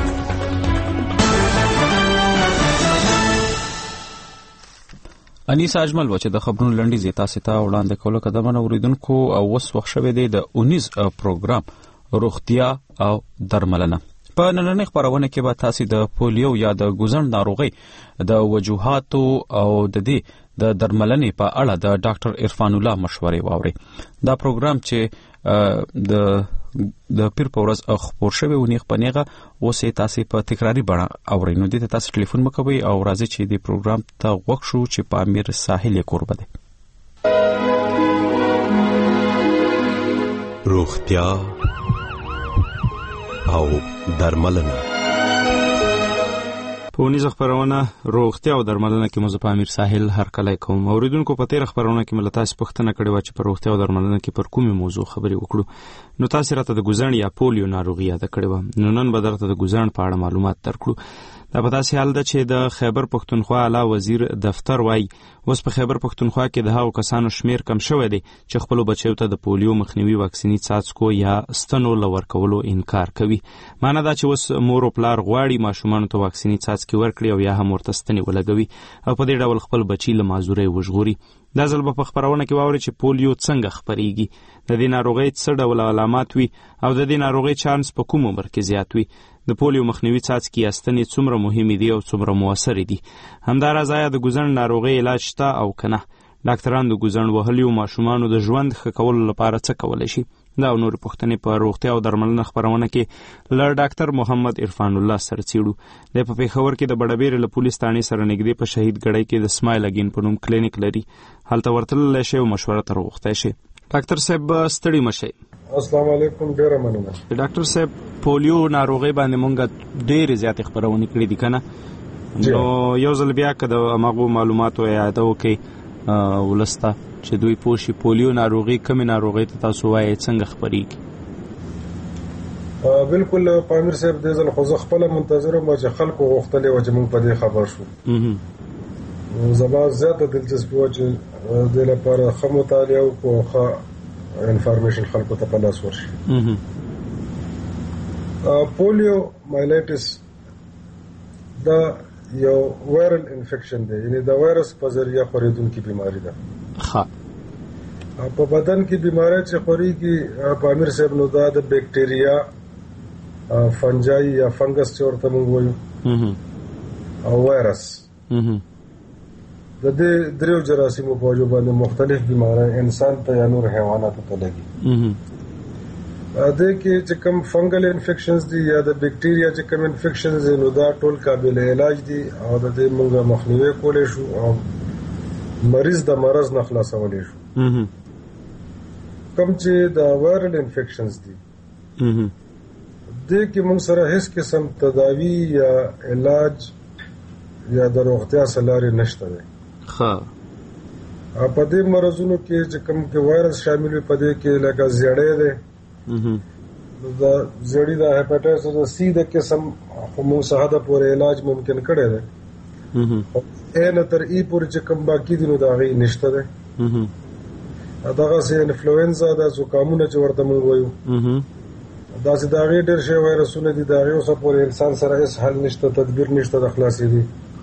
انیس اجمل و چې د خبرونو لنډیز تاسو ته وړاندې کولو قدمونه اوریدونکو او وس وخت شوه دی د 19 پروګرام روغتیا او درملنه. په نننۍ خبرونه کې به تاسو د پولیو یا د ګوزن ناروغي د وجوهات او د دې د درملنې په اړه د ډاکټر عرفان الله مشورې واوري. دا پروګرام چې د پیر په ورځ خبر شوی ونیغ پنیغه اوسې تاسو په تکراری بڼه اورئ. نو دې تاسو ټلیفون مکوئ او راځي چې د پروګرام ته وښ شو چې په امیر ساحل کوربه ده. روغتیا او درملنه. په ونیزه خبرونه روغتیا او درملنه کې مزه په امیر ساحل هر کله کوم. اوریدونکو په تیر خبرونه کې ملتاس پښتنه کړي و چې په روغتیا او درملنه کې پر کومه موضوع خبرې وکړو. نو تاسو راته د ګوزن یا پولیو ناروغي یاد کړی و. نو نن به درته د ګوزن په اړه معلومات درکړو. دا په داسې حال ده چې د خیبر پښتونخوا اعلی وزیر دفتر وايي اوس په خیبر پښتونخوا کې د هغو کسانو شمیر کم شوی دی چې خپل بچیو ته د پولیو مخنیوي واکسینی څاڅکو یا ستنو لور کولو انکار کوي. معنی دا چې اوس مور او پلار غواړي ماشومان ته واکسینی څاڅکي ورکړي او یا هم ورته ستنې ولګوي او په دې ډول خپل بچی له مازوري وژغوري. دا ځل په خبرونه کې واوري چې پولیو څنګه خپريږي، د دې ناروغۍ څه ډول علامات وي او د دې ناروغۍ چانس په کوم عمر کې زیات وي. د پولیو مخنیوي څاڅکي استنې څومره مهمې دي او څومره موثر دي. همداراز آیا د ګوزن ناروغۍ علاج شته او کنه؟ ډاکټران د ګوزن وهلیو ماشومانو د ژوند ښه کولو لپاره څه کولی شي؟ دا او نور پوښتنې په روغتیا او درملنه خبرونه کې له ډاکټر محمد عرفان الله سره څیړو. د په پیښور کې د بډبیر له پولیس تانې سره نږدې په شهید ګړی کې د سمایل اگین په نوم کلینیک لري. هلته ورتللی شي او مشوره تر وغوښتی شي. ډاکټر صاحب ستړي مشئ. السلام علیکم. ډیره مننه. ډاکټر صاحب پولیو ناروغي باندې مونږ ډېرې زیاتې خبرونه کړې دي کنه؟ نو یو ځل بیا که د هماغو معلوماتو اعاده وکړئ ولسته چې دوی پوه شي پولیو ناروغي کومې ناروغۍ ته تاسو وایئ څنګه خپرېږي؟ بالکل پامیر صاحب دې ځل خو زه خپله منتظر وم چې خلکو غوښتلې وه چې موږ په دې خبر شو. زما زیاته دلچسپي وه چې دې لپاره ښه مطالعه وکړو او ښه انفارمیشن خلکو ته په لاس ورشي. پولیو مایلایټس دا یو وایرل انفیکشن دی، یعنی د وایرس په ذریعہ خورېدونکې بیماری ده. ها په بدن کې بیماری چې خورېږي په امیر صاحب نو دا د بیکټیریا، فنجای یا فنګس چې ورته موږ وایو، او وایرس. د دې دریو جراثیمو په وجه باندې مختلف بیماری انسان ته یا نور حیواناتو ته لګي. دې کې چې کوم فنګل انفیکشنز دي یا د بیکټیریا چې کوم انفیکشنز دي نو دا ټول قابل علاج دي او د دې موږ مخنیوي کولی شو او مریض د مرض نه خلاصولی شو. کوم چې د وایرل انفیکشنز دي دې کې موږ سره هیڅ قسم تداوی یا علاج یا د روغتیا سلارې نشته دی. ها په دې مرضونو کې چې کوم کې وایرس شامل وي په دې کې لکه زیړی دی، د زیړی د هیپاټایټس سی د قسم موږ څخه د پورې علاج ممکن کړی دی، نه تر ای پورې چې کوم باقي دي نو د هغې نشته دی. دغسې انفلوئنزا د زکامونه چې ورته موږ وایو داسې د هغې ډېر شی وایرسونه دي، د هغې اوسه پورې انسان سره هېڅ حل نشته، تدبیر نشته د خلاصېدي.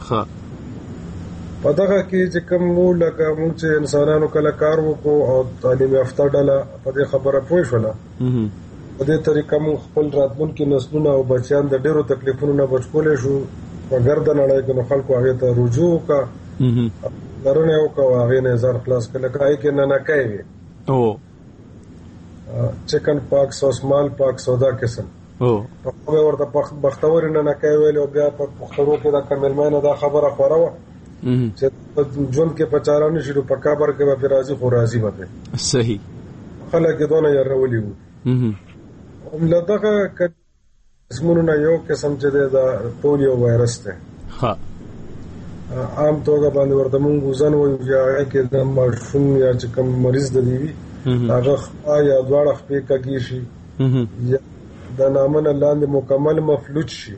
په دغه کې چې کوم مو لکه موږ چې انسانانو کله کار وکړو او تعلیم یافته ډله په دې خبره پوه شوله، په دې طریقه موږ خپل راتلونکي نسلونه او بچیان د ډېرو تکلیفونو نه بچ کولی شو. په ګرده نړۍ کې نو خلکو هغې ته رجوع وکړه، لرنه یې وکړه او هغې نه یې ځان خلاص کړه. لکه هغې کې ننکی وي، چکن پاکس او سمال پاکس او دا قسم به ورته بختورې ننکی ویل او بیا په پښتنو کې د کمیلمانه دا خبره خوره وه چې ژوند کې په چاره نه شي نو په قبر کې به پرې راځي، خو راځي به پرې. صحیح. خلک یې دونه یارولي وو. له دغه قسمونو نه یو قسم چې دی د پولیو وایرس دی. عام توګه باندې ورته مونږ وزن وایو چې هغه کې د ماشوم یا چې کوم مریض د دی وي هغه خوا یا دواړه خپې کږې شي یا د نامنه لاندې مکمل مفلوج شي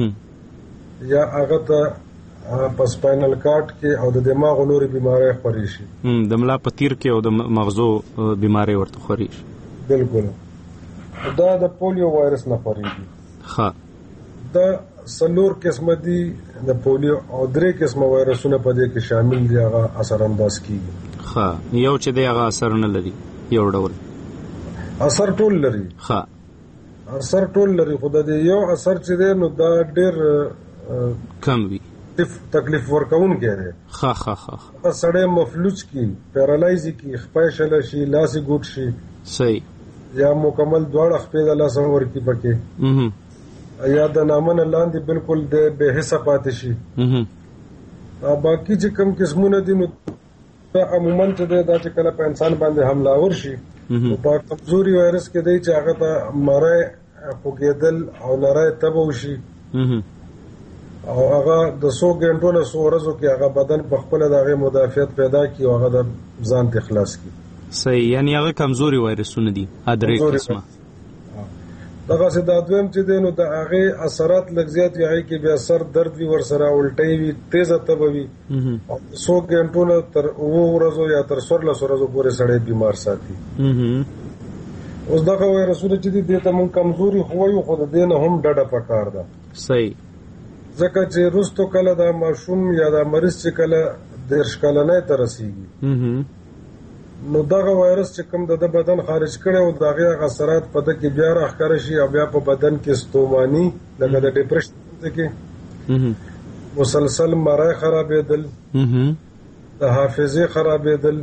یا هغه ته په سپاینل کارډ کې او د دماغ نورې بیماری خوري شي، د ملا په تیر کې او د مغزو بیماری ورته خوري شي. بالکل. دا د پولیو وایرس نه خوريږي. ها دا څلور قسمه دي د پولیو او درې قسمه وایرسونه په دې کې شامل دي، هغه اثر انداز کیږي. ها یو چې دی هغه اثر نه لري، یو ډول اثر ټول لري. ها اثر ټول لري، خو د یو اثر چې دی نو دا ډېر کم وي، تکلیف ورکوونکی دی. ها ها ها سړی مفلوج کی، پیرالایز کی، خپای شله شي، لاس ګوټ شي. صحیح. یا مکمل دواړه خپې د لاس ورکی پکې، یا د نامنه لاندې بالکل د بې حسه پاتې شي. باقي چې کوم قسمونه دي نو دا عموما چې دی دا چې کله په انسان باندې حملاور شي په کمزوري وایرس کې دی چې هغه ته مری خوږېدل او نری تبه وشي او هغه د 100 غنټو نه 100 ورځو کې هغه بدن په خپل د هغې مدافعت پیدا کړي او هغه د ځان ته خلاص کړي. صحیح. یعنی هغه کمزوري وایرسونه دي درې قسمه. دغه څه د دویم چې دی نو د هغې اثرات لږ زیات وي، هغې کې بیا سر درد وي، ورسره الټۍ وي، تیزه تبه وي او 100 غنټو نه تر 9 ورځو یا تر 14 ورځو پورې سړی بیمار ساتي. اوس دغه وایرسونه چې دي دې ته موږ کمزوري خو وایو، خو د دې نه هم ډډه پکار ده. صحیح. ځکه چې وروستو کله دا ماشوم یا دا مریض چې کله 13 کلنۍ ته رسېږي نو دغه وایرس چې کوم د بدن خارج کړي او د هغې اثرات په ده کې بیا راښکاره شي او بیا په بدن کې ستوماني لکه د ډپریشن کې مسلسل مری خرابېدل، د حافظې خرابېدل،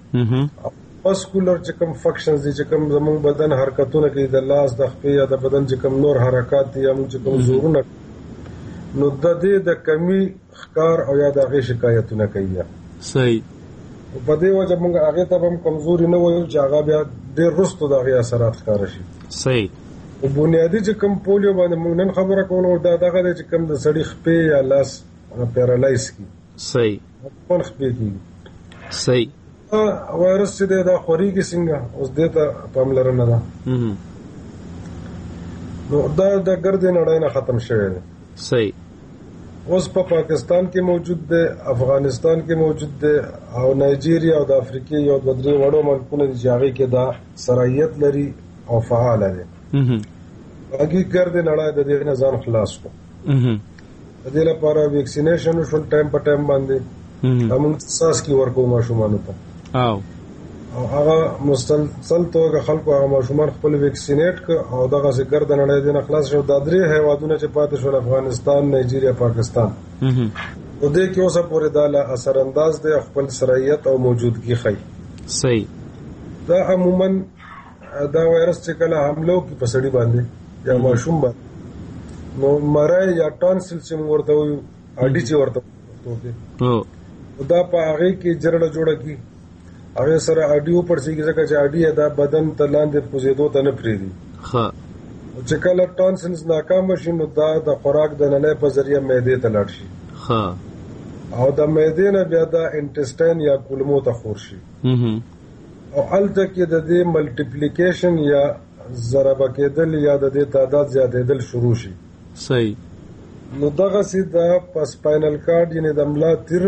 مسکولر چې کوم فنکشنز دي چې کوم زموږ بدن حرکتونه کوي د لاس د خپې یا د بدن چې کوم نور حرکات دي یا موږ چې کوم زورونه نو د دې د کمی ښکار او یا د هغې شکایتونه کوي. صحیح. په دې وجه موږ هغې ته به هم کمزوري نه وایو چې هغه بیا ډېر وروستو د هغې اثرات ښکاره شي. صحیح. بنیادي چې کوم پولیو باندې موږ نن خبره کوو دا دغه دی چې کوم د سړي خپې یا لاس پیرالایز کړي. صحیح. خپل خپې کېږي. صحیح. وایرس چې دی دا خورېږي څنګه، اوس دې ته پاملرنه ده. نو دا د ګردې نړۍ نه ختم شوی دی. صحیح. اوس په پاکستان کې موجود دی، افغانستان کې موجود دی او نایجیریا او د افریقې یو 2-3 وړو ملکونه دي چې هغې کې دا صلاحیت لري او فعاله دی. هغې ګردې نړۍ د دې نه ځان خلاص کړو. د دې لپاره ویکسینیشن شول ټایم په ټایم باندې موږ ساس کی ورکو ماشومان ته او هغه مسلسل توګه خلکو هغه ماشومان خپل ویکسینیټ ک او دغه ذکر د نړۍ د خلاص شو د درې هیوادونو چې پاتې شول افغانستان نایجیریا پاکستان او دې کې اوسه پورې د اثر انداز د خپل صلاحیت او موجودګي خي صحیح دا عموما دا وایرس چې کله حمله کوي په سړي باندې یا ماشوم باندې نو مرای یا ټانسل چې موږ ورته وایو اډی چې ورته دا په هغه کې جرړه جوړه کی هغه سره اډیو پړسیږي ځکه چې اډی دا بدن ته لاندې پوزیدو ته نه پریدي ها چې کله ټانسلز ناکام شي نو دا د خوراک د نلۍ په ذریعہ معدې ته لاړ شي ها او د معدې نه بیا د انټسټاین یا کولمو ته خور شي او الته کې د دې ملټیپلیکیشن یا ضربه کېدل یا د دې تعداد زیاتېدل شروع شي صحیح نو دغه سي د سپاینل کارډ یعنی د ملا تیر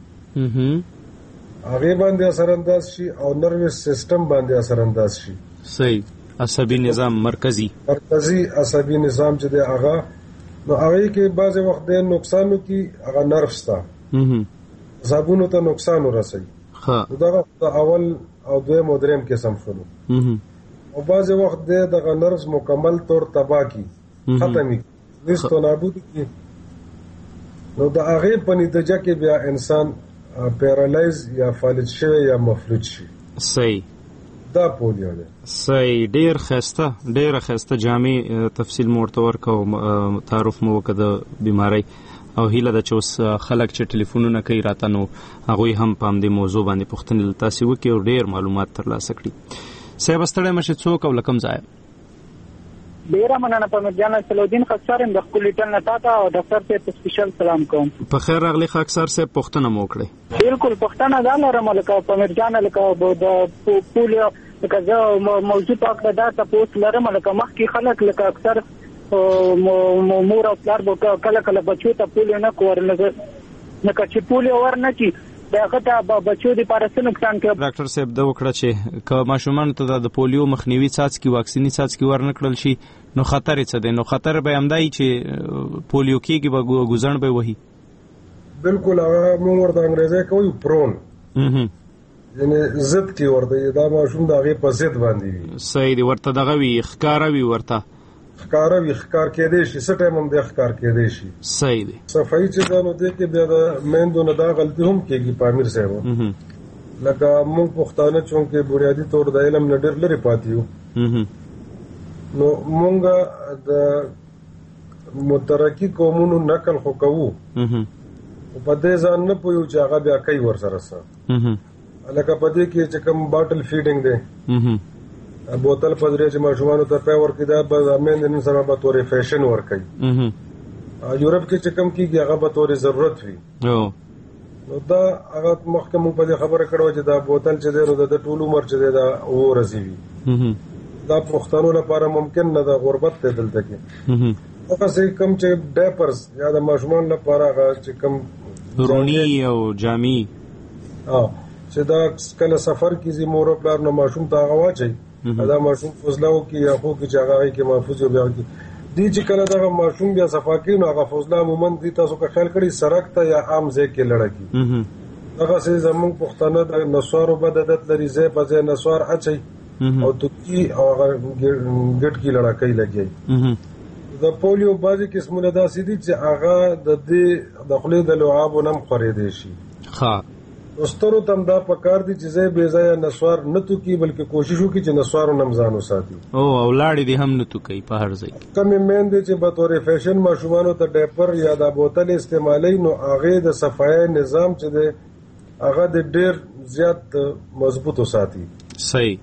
هغه باندې اثر انداز شي او نروس سیستم باندې اثر انداز شي صحیح عصبي نظام مرکزی عصبي نظام چې د هغه نو هغه کې بعض وخت د نقصانو کې هغه نرفز تا زابونو ته نقصان ورسي دغه اول او دویم او دریم قسم شلو او بعض وخت دغه نرفز مکمل طور تباہ کی ختمي نشته نابود کی نو د هغه په نتیجه کې بیا انسان پیرالایز یا فالج شوی یا مفلوج شي صحیح دا پولیو ده صحیح ډیر خسته جامع تفصیل مرتور کو تعارف مو وکړه بیماری او هیله د چوس خلک چې ټلیفونونه کوي راته نو هغه هم په دې موضوع باندې پوښتنه تاسو وکړي او ډیر معلومات ترلاسه کړي صاحب ستړی مشه څوک او لکم ځای ډیره مننه په مرجان سلودین خاکسار د خپل ټل نتاته او ډاکټر ته سپیشل سلام کوم په خیر راغلی خاکسار صاحب پوښتنه مو کړې بالکل پوښتنه دا لرم لکه په مرجان لکه د پولیو لکه زه موضوع پاک دا تاسو لرم لکه مخکې خلک لکه اکثر مور او پلار به کله بچو ته پولیو نه کورنه نه چې پولیو ورنه کی دغه ته بچو د پارسه نقصان کوي ډاکټر صاحب دا وکړه چې که ماشومان ته د پولیو مخنیوي څاڅکي واکسینی څاڅکي ورنه کړل شي نو خطر څه دی نو خطر به همدای چې پولیو کېږي به ګزن به وਹੀ بالکل هغه موږ ورته انګریزي کوي پرون یعنی ضد کی ورته دا ماشوم دغه په ضد باندې صحیح دی ورته دغه وی ښکاروي ورته ښکاروي ښکار کېدې شي سټیم هم د ښکار کېدې شي صحیح دی صفائی چې دا نو دې کې بیا د میندو نه دا غلطي هم کېږي پامیر صاحب لکه موږ پښتانه چونکې بنیادی طور د علم نه ډېر لري پاتې یو نو موږ د مترقي قومونو نقل خو کوو په دې ځان نه پوهیو چې هغه بیا کوي ورسره سره لکه په دې کې چې کوم باټل فیډینګ دی بوتل په درې چې ماشومان ته پای ورکړي دا به امین نن سره به تورې فیشن ورکړي یورپ کې چې کوم کېږي هغه به تورې ضرورت وي نو دا هغه مخکې موږ په دې خبره کړو چې دا بوتل چې دی نو د ټول عمر چې دی دا ورځي وي دا پښتنو لپاره ممکن نه د غربت ته دلته کې هغه څه کوم چې ډایپرز یا د ماشومان لپاره هغه چې کوم رونی او جامي چې دا کله سفر کې زی مور پلار نو ماشوم ته هغه واچي دا ماشوم فضلاو کې یا خو کې چې هغه کې محفوظ بیا کې دي چې کله دا ماشوم بیا صفا کې نو هغه فضلا عموما دي تاسو کا خیال کړی سرک ته یا عام ځای کې لړکی هغه څه زمون پښتانه د نسوارو بددت لري ځای په ځای نسوار اچي او توکی او ګټ کې لړکای لګي د پولیو بازي قسمونه داسې دي چې هغه د دې د خلې د لعاب نم خورېدي شي ها دوستانو تم دا پکار دي چې زه بے ځای نسوار نه تو کی بلکې کوشش وکړي چې نسوار نم ځانو ساتي او اولاد دي هم نه تو کوي په هر ځای کم مین دي چې به تور فیشن ماشومان ته ډایپر یا د بوتل استعمالي نو هغه د صفای نظام چې دی هغه د ډیر زیات مضبوط وساتي صحیح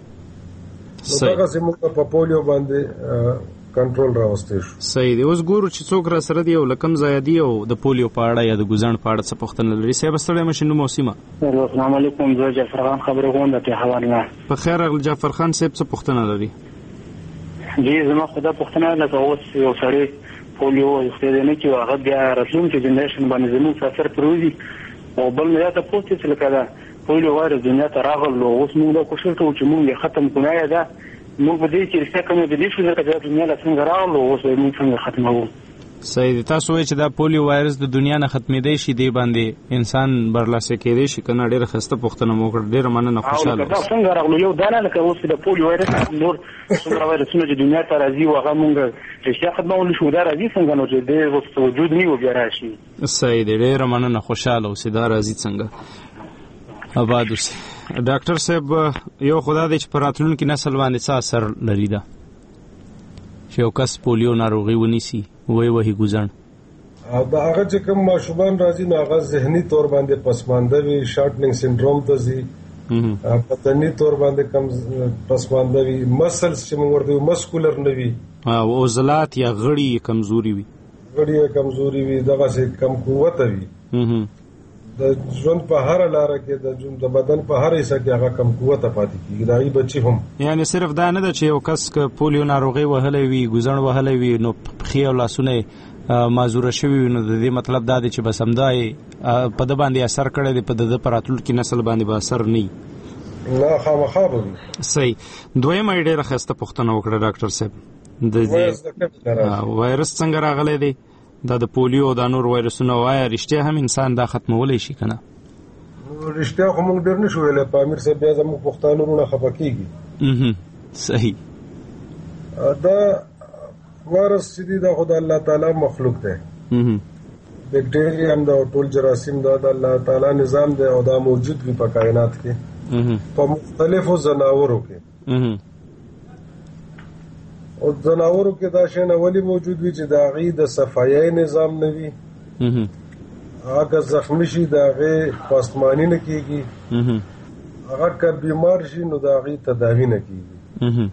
هغه سیمه په پولیو باندې کنټرول راوستي شو صحیح دی اوس ګورو چې څوک را سره دی او لکم زیادی او د پولیو په اړه یا د ګزن په اړه څه پوښتنه لري صاحب ستړی مشنو موسیمه السلام علیکم زه جعفر خان خبرې کوم د حواله په خیر اغل جعفر خان صاحب څه پوښتنه لري جی زما خدا پوښتنه لکه اوس یو سړی پولیو یې نه چې هغه بیا راتلونکي جنریشن باندې زموږ اثر پروزي او بل نه تا پوښتنه چې لکه دا پولیو وایرس دنیا ته راغلو اوس موږ کوشش کوو چې موږ ختم کړو دا موږ به دې چې رښتیا کوم د دې شو ځکه د دنیا له څنګه راغلو اوس موږ څنګه ختمو صحیح دي. تاسو وایئ چې دا پولیو وایرس د دنیا نه ختمېدی شي، دی باندې انسان برلاسه کېدی شي که نه؟ ډېره ښایسته پوښتنه مو وکړه، ډېره مننه، خوشحاله اوسئ. څنګه راغلو یو دا نه لکه اوس د پولیو وایرس نور څومره وایرسونه چې دنیا ته راځي او هغه مونږ رښتیا ختمولی شو، دا راځي څنګه نو چې دی اوس وجود نه وي بیا راشي. صحیح دی، ډېره مننه، خوشحاله اوسئ. دا راځي څنګه؟ آباد اوسئ. ډاکټر صاحب یو خدا دی چې په راتلونکي نسل باندې څه اثر لري دا چې یو کس پولیو ناروغي ونیسي وهي ګوزڼ؟ دا هغه چې کوم ماشومان راځي نو هغه ذهني طور باندې پسمانده وي، شارټنینګ سینډروم ته ځي، بدني طور باندې کم پسمانده وي، مسلز چې موږ ورته مسکولر نه وي، او عضلات یا غړي کمزوري وي، غړي کمزوري وي، دغه کم قوت وي، د ژوند په هر لاره کې د بدن په هر حصہ کې هغه کم قوت پاتې کیږي. دا ای بچي هم یعنی صرف دا نه ده چې یو کس ک پولیو ناروغي وهلې وي، ګوزڼ وهلې وي، نو پخې او لاسونه معذوره شوی وي، نو د دې مطلب دا دی چې بس همدای په د باندې اثر کړی دی، په د راتلونکي نسل باندې به اثر نه خامخا به. صحیح. دویمه ډېره ښایسته پوښتنه وکړه ډاکټر صاحب، د دې وایرس څنګه راغلی دی؟ دا د پولیو او د نور وایرسونه وایي رښتیا هم انسان دا ختمولی شي که نه؟ رښتیا خو موږ ډېر نشو ویلی، په امیر صاحب بیا زموږ پښتانه وروڼه خفه کېږي. صحیح. دا وایرس چې دی دا خو د الله تعالی مخلوق دی، بیکټیریا هم دا ټول جراثیم دا د الله تعالی نظام دی او دا موجود وي په کائنات کې په مختلفو ځناورو کې. او ځناورو کې دا شی نه ولې موجود وي چې د هغې د صفایي نظام نه وي، هغه زخمی شي د هغې پاسماني نه کېږي، هغه که بیمار شي نو د هغې تداوي نه کېږي.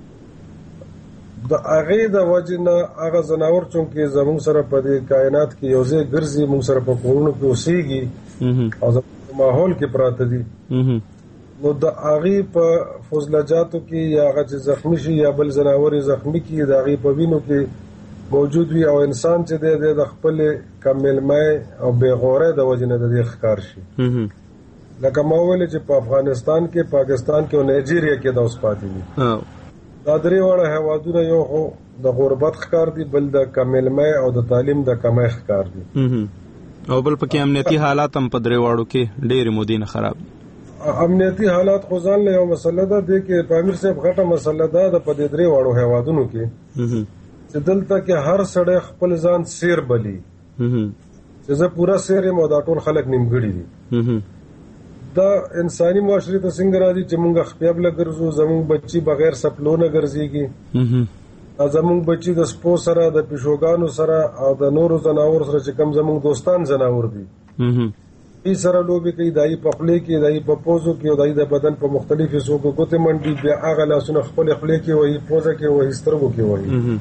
د هغې د وجې نه هغه ځناور چونکې زموږ سره په دې کائنات کې یو ځای ګرځي، موږ سره په کورونو کې اوسېږي او زموږ په ماحول کې پراته دي، نو د هغې په فضلجاتو کې یا هغه چې زخمی شي یا بل ځناور زخمی کړي د هغې په وینو کې موجود وي، او انسان چې دی د خپلې کمېلمۍ او بېغورۍ د وجې نه د دې ښکار شي. لکه ما وویلې چې په افغانستان کې، پاکستان کې او نایجیریا کې دا اوس پاتې دي. دا درې واړه هېوادونه یو خو د غربت ښکار دي، بل د کمېلمۍ او د تعلیم د کمۍ ښکار دي، او بل پکې امنیتي حالات هم په درې واړو کې ډېرې مودې نه خراب دي. امنیتي حالات خو ځان له یو مسله ده، دې کې په امیر صاحب غټه مسله ده په دې درې واړو هېوادونو کې چې دلته کې هر سړی خپل ځان سیر بلی، چې زه پوره سیر یم او دا ټول خلک نیمګړي دي. دا انساني معاشرې ته څنګه راځي چې موږ خپیابله ګرځو، زموږ بچي بغیر سپلو نه ګرځېږي، زموږ بچي د سپو سره، د پیشوګانو سره او د نورو ځناورو سره چې کوم زموږ دوستان ځناور دي ای سره لوبي کوي، دای په خولې کې، دای په پوزو کې، او دای د بدن په مختلفو حصو کې ګوتې منډي، بیا هغه لاسونه خپل خولې کې وایي، پوزه کې وایي، سترګو کې وایي.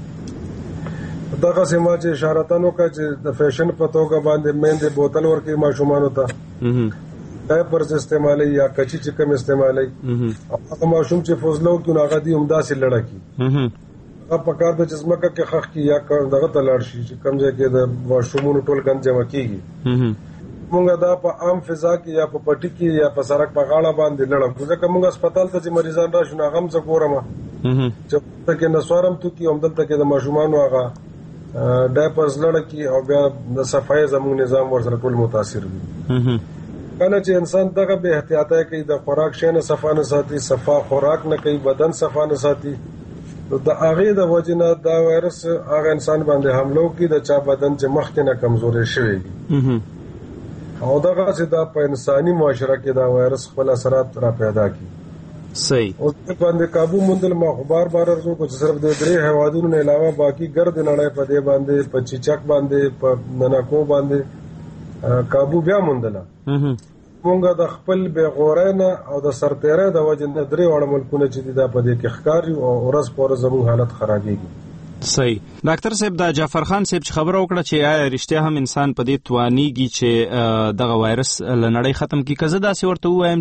دغه سیمه چې اشارتن وکړه چې د فیشن په توګه باندې میندې بوتل ورکوي ماشومانو ته، ډایپرز استعمالوي یا کچي چې کوم استعمالوي، هغه ماشوم چې فضله وکړي نو هغه دې همداسې لړه کړي، هغه په کار د چې ځمکه کې خښ کړي یا دغه ته لاړ شي چې کوم ځای کې د ماشومونو ټول ګند جمع کېږي. مونږ دا په عام فضا کې یا په پټي کې یا په سړک په غاړه باندې لړم، ځکه مونږ هسپتال ته چې مریضان راشو هغه هم زه ګورم چې دلته کې نسوارم تو کې، همدلته کې د ماشومانو هغه ډایپرز لړه کې، او بیا د صفایي زموږ نظام ورسره ټول متاثر وي. کله چې انسان دغه بې احتیاطۍ کوي، د خوراک شی نه صفا نه ساتي، صفا خوراک نه کوي، بدن صفا نه ساتي، نو د هغې د وجې نه دا وایرس هغه انسان باندې حمله وکړي د چا بدن چې مخکې نه کمزوری شوی وي، او دغه چې دا په انساني معاشره کې دا وایرس خپل اثرات را پیدا کړي. صحیح. اوس باندې قابو موندل ما خو بار ارزو کو چې صرف د درې هیوادونو نه علاوه باقي ګرد نړۍ په دې باندې، په چیچک باندې، په ننکو باندې قابو بیا موندله. مونږ د خپل بېغورۍ نه او د سرتېرۍ د وجې نه درې واړه ملکونه چې دي دا په دې کې ښکار یو، او ورځ په ورځ زموږ حالت خرابېږي. صحیح. ډاکټر صاحب دا جعفر خان صاحب چې خبره وکړه چې آیا رښتیا هم انسان په دې توانیږي چې دغه وایرس له نړۍ ختم کړي، که زه داسې ورته ووایم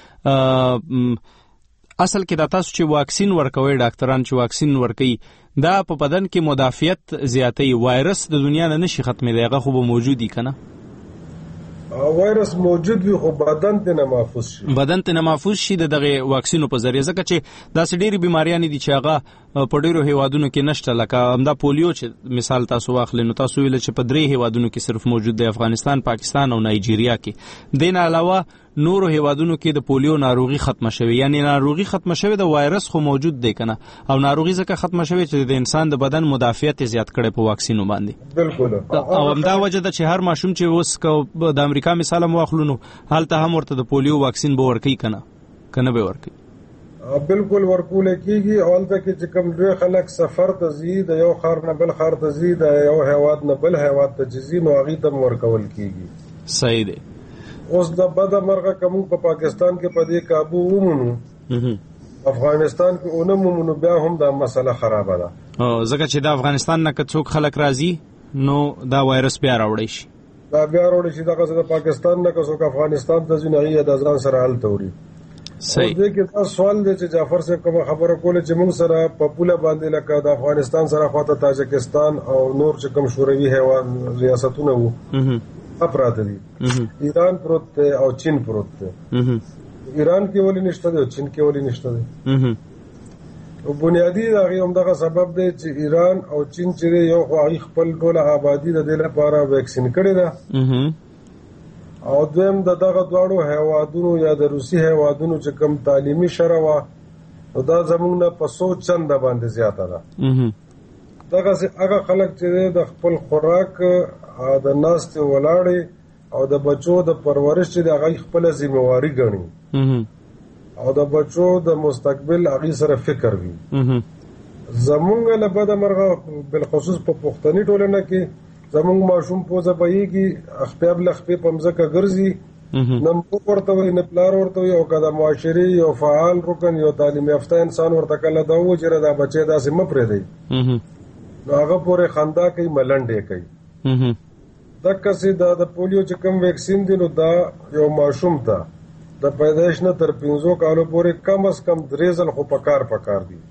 چې اصل کې دا تاسو چې واکسین ورکوي، ډاکټران چې واکسین ورکوي، دا په بدن کې مدافعت زیاتوي، وایرس د دنیا نه نشي ختمېدی، هغه خو به موجود وي که نه؟ وایرس موجود وي خو بدن ته نه محفوظ شي دغه واکسینو په ذریعہ ځکه چې دا ډېری بیماریاں دي چې هغه په ډېرو هیوادونو کې نشته لکه همدا پولیو چې مثال تاسو واخلئ نو تاسو ویل چې په 3 هیوادونو کې صرف موجود دی افغانستان پاکستان او نایجیریا کې دین علاوه نورو هیوادونو کې د پولیو ناروغي ختمه شوی یعنی ناروغي ختمه شوی د وایرس خو موجود دی کنه او ناروغي ځکه ختمه شوی چې د انسان د بدن مدافعت زیات کړي په واکسینو باندې بالکل او همدا وجه ده چې هر ماشوم چې اوس د امریکا مثال مو واخلونو حالته هم ورته د پولیو واکسین به ورکړي کنه به ورکړي بالکل ورکول کیږي او البته چې کوم دوی خلک سفر ته زیات یو خار نه بل خار ته زیات یو هیواد نه بل هیواد ته جزین او غي ته ورکول کیږي صحیح دی اوس د بده مرغه کوم په پاکستان کې په دې قابو ومنو افغانستان کې اونمو بیا هم دا مسله خراب ده او ځکه چې د افغانستان نه څوک خلک راځي نو دا وایرس بیا راوړی شي د پاکستان نه څوک افغانستان ته ځي د ځان سره حل توري صحیح دې کې دا سوال دی چې جعفر صاحب کوم خبره کوله چې موږ سره په پوله باندې لکه د افغانستان سره خواته تاجکستان او نور چې کوم شوروي هیواد ریاستونه وو افراط دي ایران پروت او چین پروت دی ایران کې ولې نشته دی او چین کې ولې نشته دی او بنیادی هغه همدغه سبب دی چې ایران او چین چې یو خو خپل ټوله آبادی د دې لپاره ویکسین کړی ده او دویم دغه دواړو هیوادونو یا د روسي هیوادونو چې کوم تعلیمي شرح وا او دا زموږ نه په 100 چنده باندې زیاته ده دغه هغه خلک چې د خپل خوراک د ناست ولاړې او د بچو د پرورش چې د هغه خپل ذمہواری ګڼي او د بچو د مستقبل هغه سره فکر وي زمونږ له بده مرغه بل خصوص په پښتني ټولنه کې زمونږ ماشوم پوزه بېږي خپل لخپې پمزکه ګرځي نن ورته وي نه پلار ورته وي او کله معاشري یو فعال رکن یو تعلیم یافته انسان ورته کله دا و چې دا بچي داسې مپرې دی نو هغه پورې خندا کوي ملنډې کوي دغه سي د پولیو چې کوم ویکسین دی نو دا یو ماشوم ته د پیدایش نه تر 15 کالو پورې کم از کم 3 ځل خو پکار دی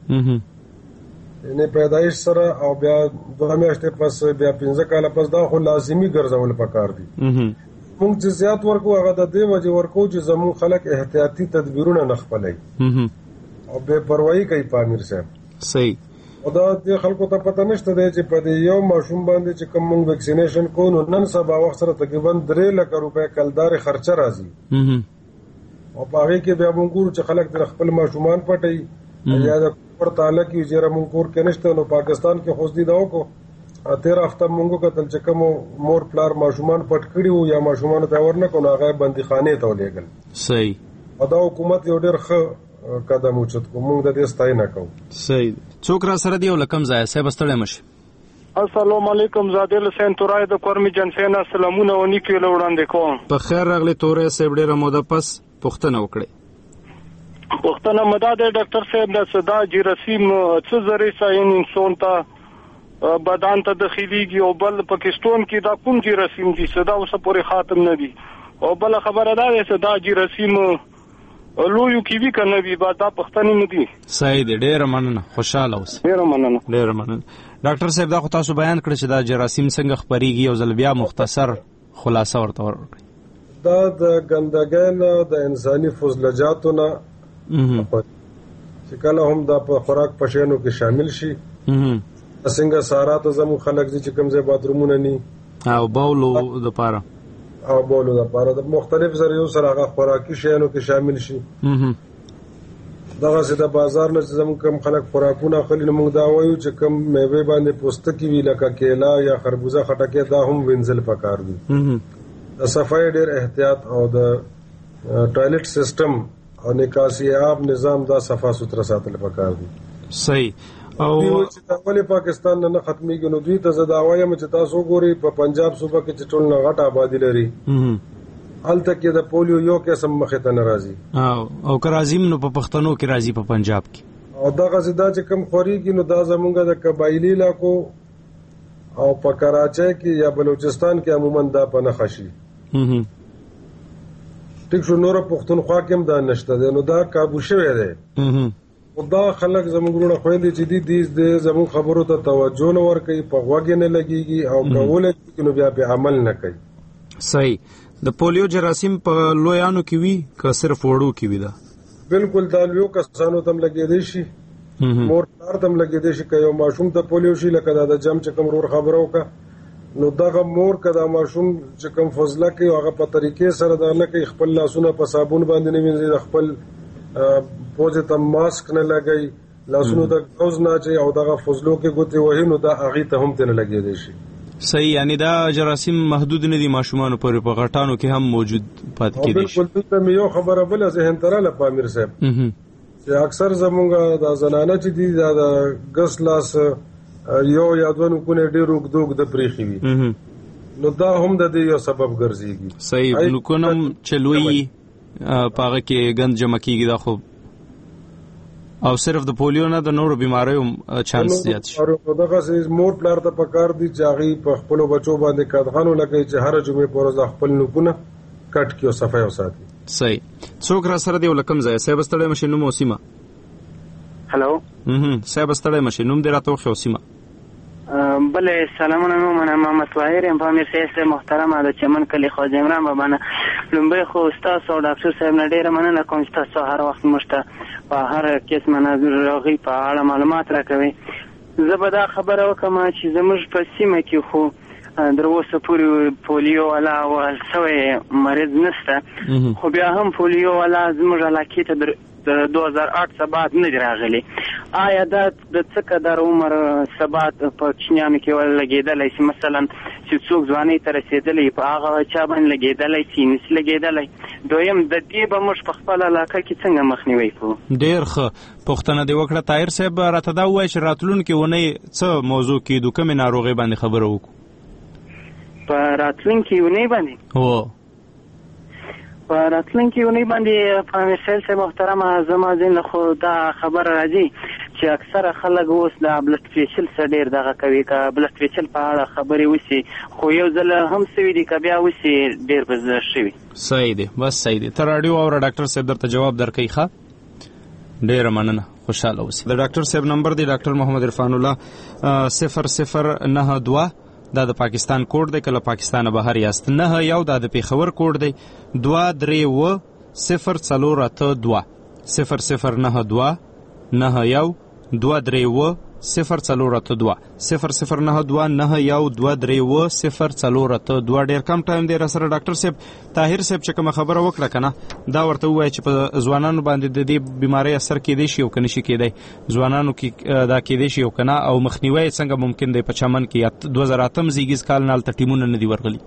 نه پیدایش سره او بیا 2 میاشتې پس بیا 15 کال پس دا خو لازمی ګرځول پکار دی موږ چې زیات ورکو هغه د دې وجه ورکو چې زموږ خلک احتیاطي تدبیرونه نه خپلوي او بے پروايي کوي پامیر صاحب صحیح او دا د خلکو ته پته نشته دی چې په دې یو ماشوم باندې چې کوم موږ ویکسینیشن کوو نو نن سبا وخت سره تقریبا 3 لک روپے کلدار خرچه راځي او په هغه کې بیا موږ ګورو چې خلک د خپل ماشومان پټي یا د پر تعالی کې چې موږ کور کې نشته نو پاکستان کې خوځ دي دا وکړو 13 هفته مونږ کتل چې کوم مور پلار ماشومان پټ کړي وو یا ماشومان ته ورنه کو هغه بندیخانه ته ولېګل صحیح او دا حکومت یو ډېر ښه قدم اوچت کو مونږ د دې ستاینه کوو صحیح څوک را سره دی ولکم ځای صاحب ستړی مشه السلام علیکم زادل حسین تورای د کورمی جنسینا سلامونه و نیکی وړاندې کوم په خیر راغلی تورای صاحب ډېر موده پس پښتنه وکړي پښتنه مدد ډاکټر صاحب د صدا جرسیم څه زری ساين انسان ته بدن ته داخليږي او بل پاکستان کې دا کوم جرسیم دي صدا اوس پورې خاتم نه دي او بل خبره ده صدا جرسیم لویو کې وی کنه وی با دا پښتني نه دي صحیح دی ډېر مننه خوشاله اوس ډېر مننه ډاکټر صاحب دا خو تاسو بیان کړی چې دا جراثیم څنګه خپريږي او ځل بیا مختصر خلاصه ورته ورکړئ دا د ګندګۍ د انساني فضلجاتو نه چې کله هم دا په خوراک پښینو کې شامل شي څنګه سارا ته زمو خلک چې کوم ځای باترومونه ني او بولو د پاره د مختلف ذریعو سره هغه خوراکي شیانو کې شامل شي دغه چې د بازار نه زمو کوم خلک خوراکونه خلینو موږ دا وایو چې کوم میوه باندې پوستکی وی لکه کیلا یا خربوزه خټکه دا هم وینځل پکار دي د صفای ډېر احتیاط او د ټایلټ سیستم او نکاسي آب نظام دا صفا سوتره ساتل پکار دي صحیح او چې د اولی پاکستان نه ختميږي نو دوی ته زداوایم چې تاسو ګوري په پنجاب صوبه کې چې ټول نه غټ آبادی لري الته کې د پولیو یو قسم مخه ته ناراضي او کرازیم نو په پښتنو کې راضي په پنجاب کې او دغه زدا چې کم خوريږي نو دا زمونږ د قبایلی علاقو او په کراچۍ کې یا بلوچستان کې عموما دا په نه خشي ټیک شو نور پښتونخوا کې هم دا نشته نو دا کابو شوی دی دا خلک زموږ خويندې چې دي زموږ خبرو ته توجه نه ورکوي په غوږ نه لګيږي او کول نو بیا په عمل نه کوي صحیح د پولیو جراثیم په لویانو کې وی که صرف وړو کې وی دا؟ بالکل دا لویو کسانو تم لګېدې شي، مور پلار تم لګېدې شي. که یو ماشوم ته پولیو شي لکه دا د جم چې کوم ورور خبره وکړه نو دغه مور که دا ماشوم چې کوم فضله کوي هغه په طریقې سره دا نه کوي، خپل لاسونه په صابون باندې نه وینځي، د خپل پوزې ته ماسک نه لګوي، لاسونو ته ګلوز نه اچوي او دغه فضلو کې ګوتې وهي نو دا هغې ته هم ترې لګېدی شي. صحیح، یعنی دا جراثیم محدود نه دي ماشومانو پورې، په غټانو کې هم موجود پاتې کېدی شي. بالکل. دلته مې یو خبره بله ذهن ته راله په امیر صاحب چې اکثر زمونږ دا زنانه چې دي دا د ګس لاس یو یا دوه نوکونه ډېر اوږده اوږده پرېښي وي نو دا هم د دې یو سبب ګرځېږي. صحیح، نوکونه چې لوی په هغه کې ګند جمع کېږي، دا خو او صرف د پولیو نه د نورو بیماریو چانس زیات شي. دغه مور پلار ته پکار دي چې هغې په خپلو بچو باندې قدغن ولګوي چې هره جمعې په ورځ خپل نوکونه کټ کړي او صفای وساتي. صحیح. څوک را سره دی او له کوم ځایه؟ صاحب ستړی مشې، نوم او سیمه. هلو صاحب ستړی مشې، نوم دې راته وښیه او سیمه. بله سلامونه، نومونه محمد طاهر یم، په امیر صاحب محترمه د چمن کلي خواجه عمران بابا نه. لومړی خو ستاسو او ډاکټر صاحب نه ډېره مننه کوم چې تاسو هر وخت موږ ته په هر قسمه ناروغۍ په اړه معلومات راکوئ. زه به دا خبره وکړم چې زموږ په سیمه کې خو در اوسه پورې پولیو والا ول سوی مریض نشته، خو بیا هم پولیو والا زموږ علاقې ته د 2008 څخه بعد نه دی راغلی. آیا دا د څه قدر عمر ثبات په کوچنیانو کې ول لګېدلی شي؟ مثلا چې څوک ځوانۍ ته رسېدلی په هغه چا باندې لګېدلی شي، نشي لګېدلی؟ دویم د دې به موږ په خپل علاقه کې څنګه مخنیوی کوو؟ ډېر ښه پوښتنه دې وکړه. طاهر صاحب راته دا ووایه چې راتلونکې اونۍ څه موضوع کېدو، کومې ناروغۍ باندې خبره وکړو په راتلونکې اونۍ باندې؟ هو په راتلونکې اونۍ باندې په امیر صاحب محترمه زما ذهن خو دا خبره راځي چې اکثره خلک اوس د بلډ پریشر څخه ډېر دغه کوي. که بلډ پریشر په اړه خبرې وشي خو یو ځل هم سوي دي، که بیا وشي ډېر به ښه وي. صحیح دی، بس صحیح دی. ته راډیو اوره، ډاکټر صاحب درته جواب درکوي. ښه، ډېره مننه، خوشحاله اوسئ. د ډاکټر صاحب نمبر دی ډاکټر محمد عرفان الله 0092، دا د پاکستان کوډ دی، کله پاکستان بهر یاست. 91 دا د پیښور کوډ دی، 231 0482 0092 91 231 0482 0092 91 231 0482. ډېر کم ټایم دی را سره ډاکټر صاحب. طاهر صاحب چې کومه خبره وکړه که نه، دا ورته ووایي چې په ځوانانو باندې د دې بیمارۍ اثر کېدی شي او که نشي کېدی، ځوانانو کې دا کېدی شي او که نه، او مخنیوی څنګه ممکن دی په چمن کې 2008 زیږیز کال نه هلته ټیمونه نه دي ورغلي؟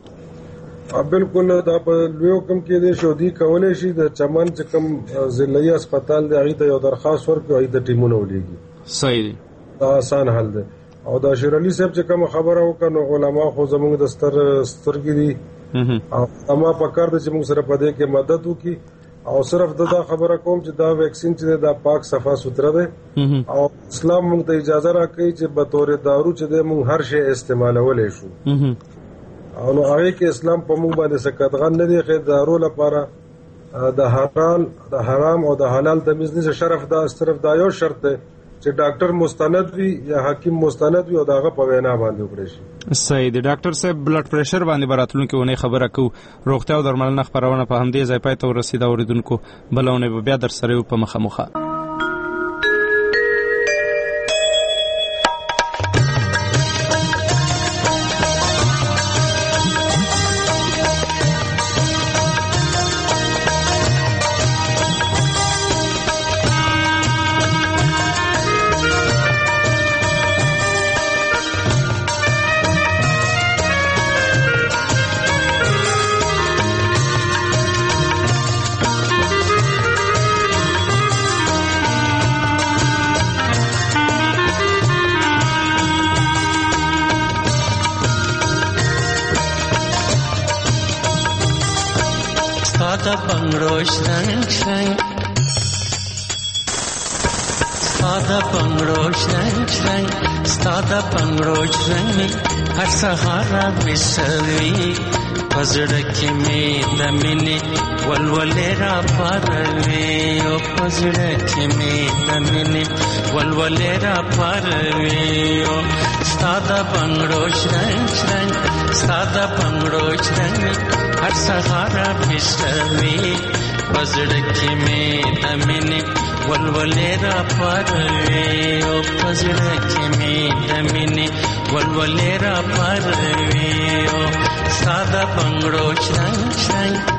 بالکل دا په لویو کم کې دی شو دی کولی شي د چمن چې کوم ضلعي هسپتال دی هغې ته یو درخواست ورکړي، هغې ته ټیمونه ولېږي. صحیح دی، دا آسان حل دی. او دا شیر علي صاحب چې کومه خبره وکړه نو علما خو زموږ د سترګې دي او علما پکار دی چې موږ سره په دې کې مدد وکړي. او صرف دا خبره کوم چې دا ویکسین چې دا پاک صفا سوتره دی او اسلام موږ ته اجازه راکوي چې به طور دارو چې دی موږ هر شی استعمالولی شو. او نو هغې کې اسلام په موږ باندې څه قدغن نه دی ښې. دارو لپاره د حرام او د حلال تمیز نه شرف دا صرف دا یو شرط دی چې ډاکټر مستند وي یا حکیم مستند وي او د هغه په وینا باندې وکړی شي. صحیح دی. ډاکټر صاحب بلډ پریشر باندې به راتلونکې اونۍ خبره کوو. روغتیا او درملنه خپرونه په همدې ځای پای ته ورسېده. اورېدونکو بله اونۍ به بیا در سره یو په مخامخه. Stada bangro shang shang, stada bangro shang shang, stada bangro shang. Har sahara misavi, pazrak mein damine, walwalera parve. O pazrak mein damine, walwalera parve. O stada bangro shang shang. ساده پنګړو چرنګ هر سهار بشوي پزړکه مې د مینې ولولې را پروي او پزړکه مې د مینې ولولې را پروي او ساده پنګړو چرنګ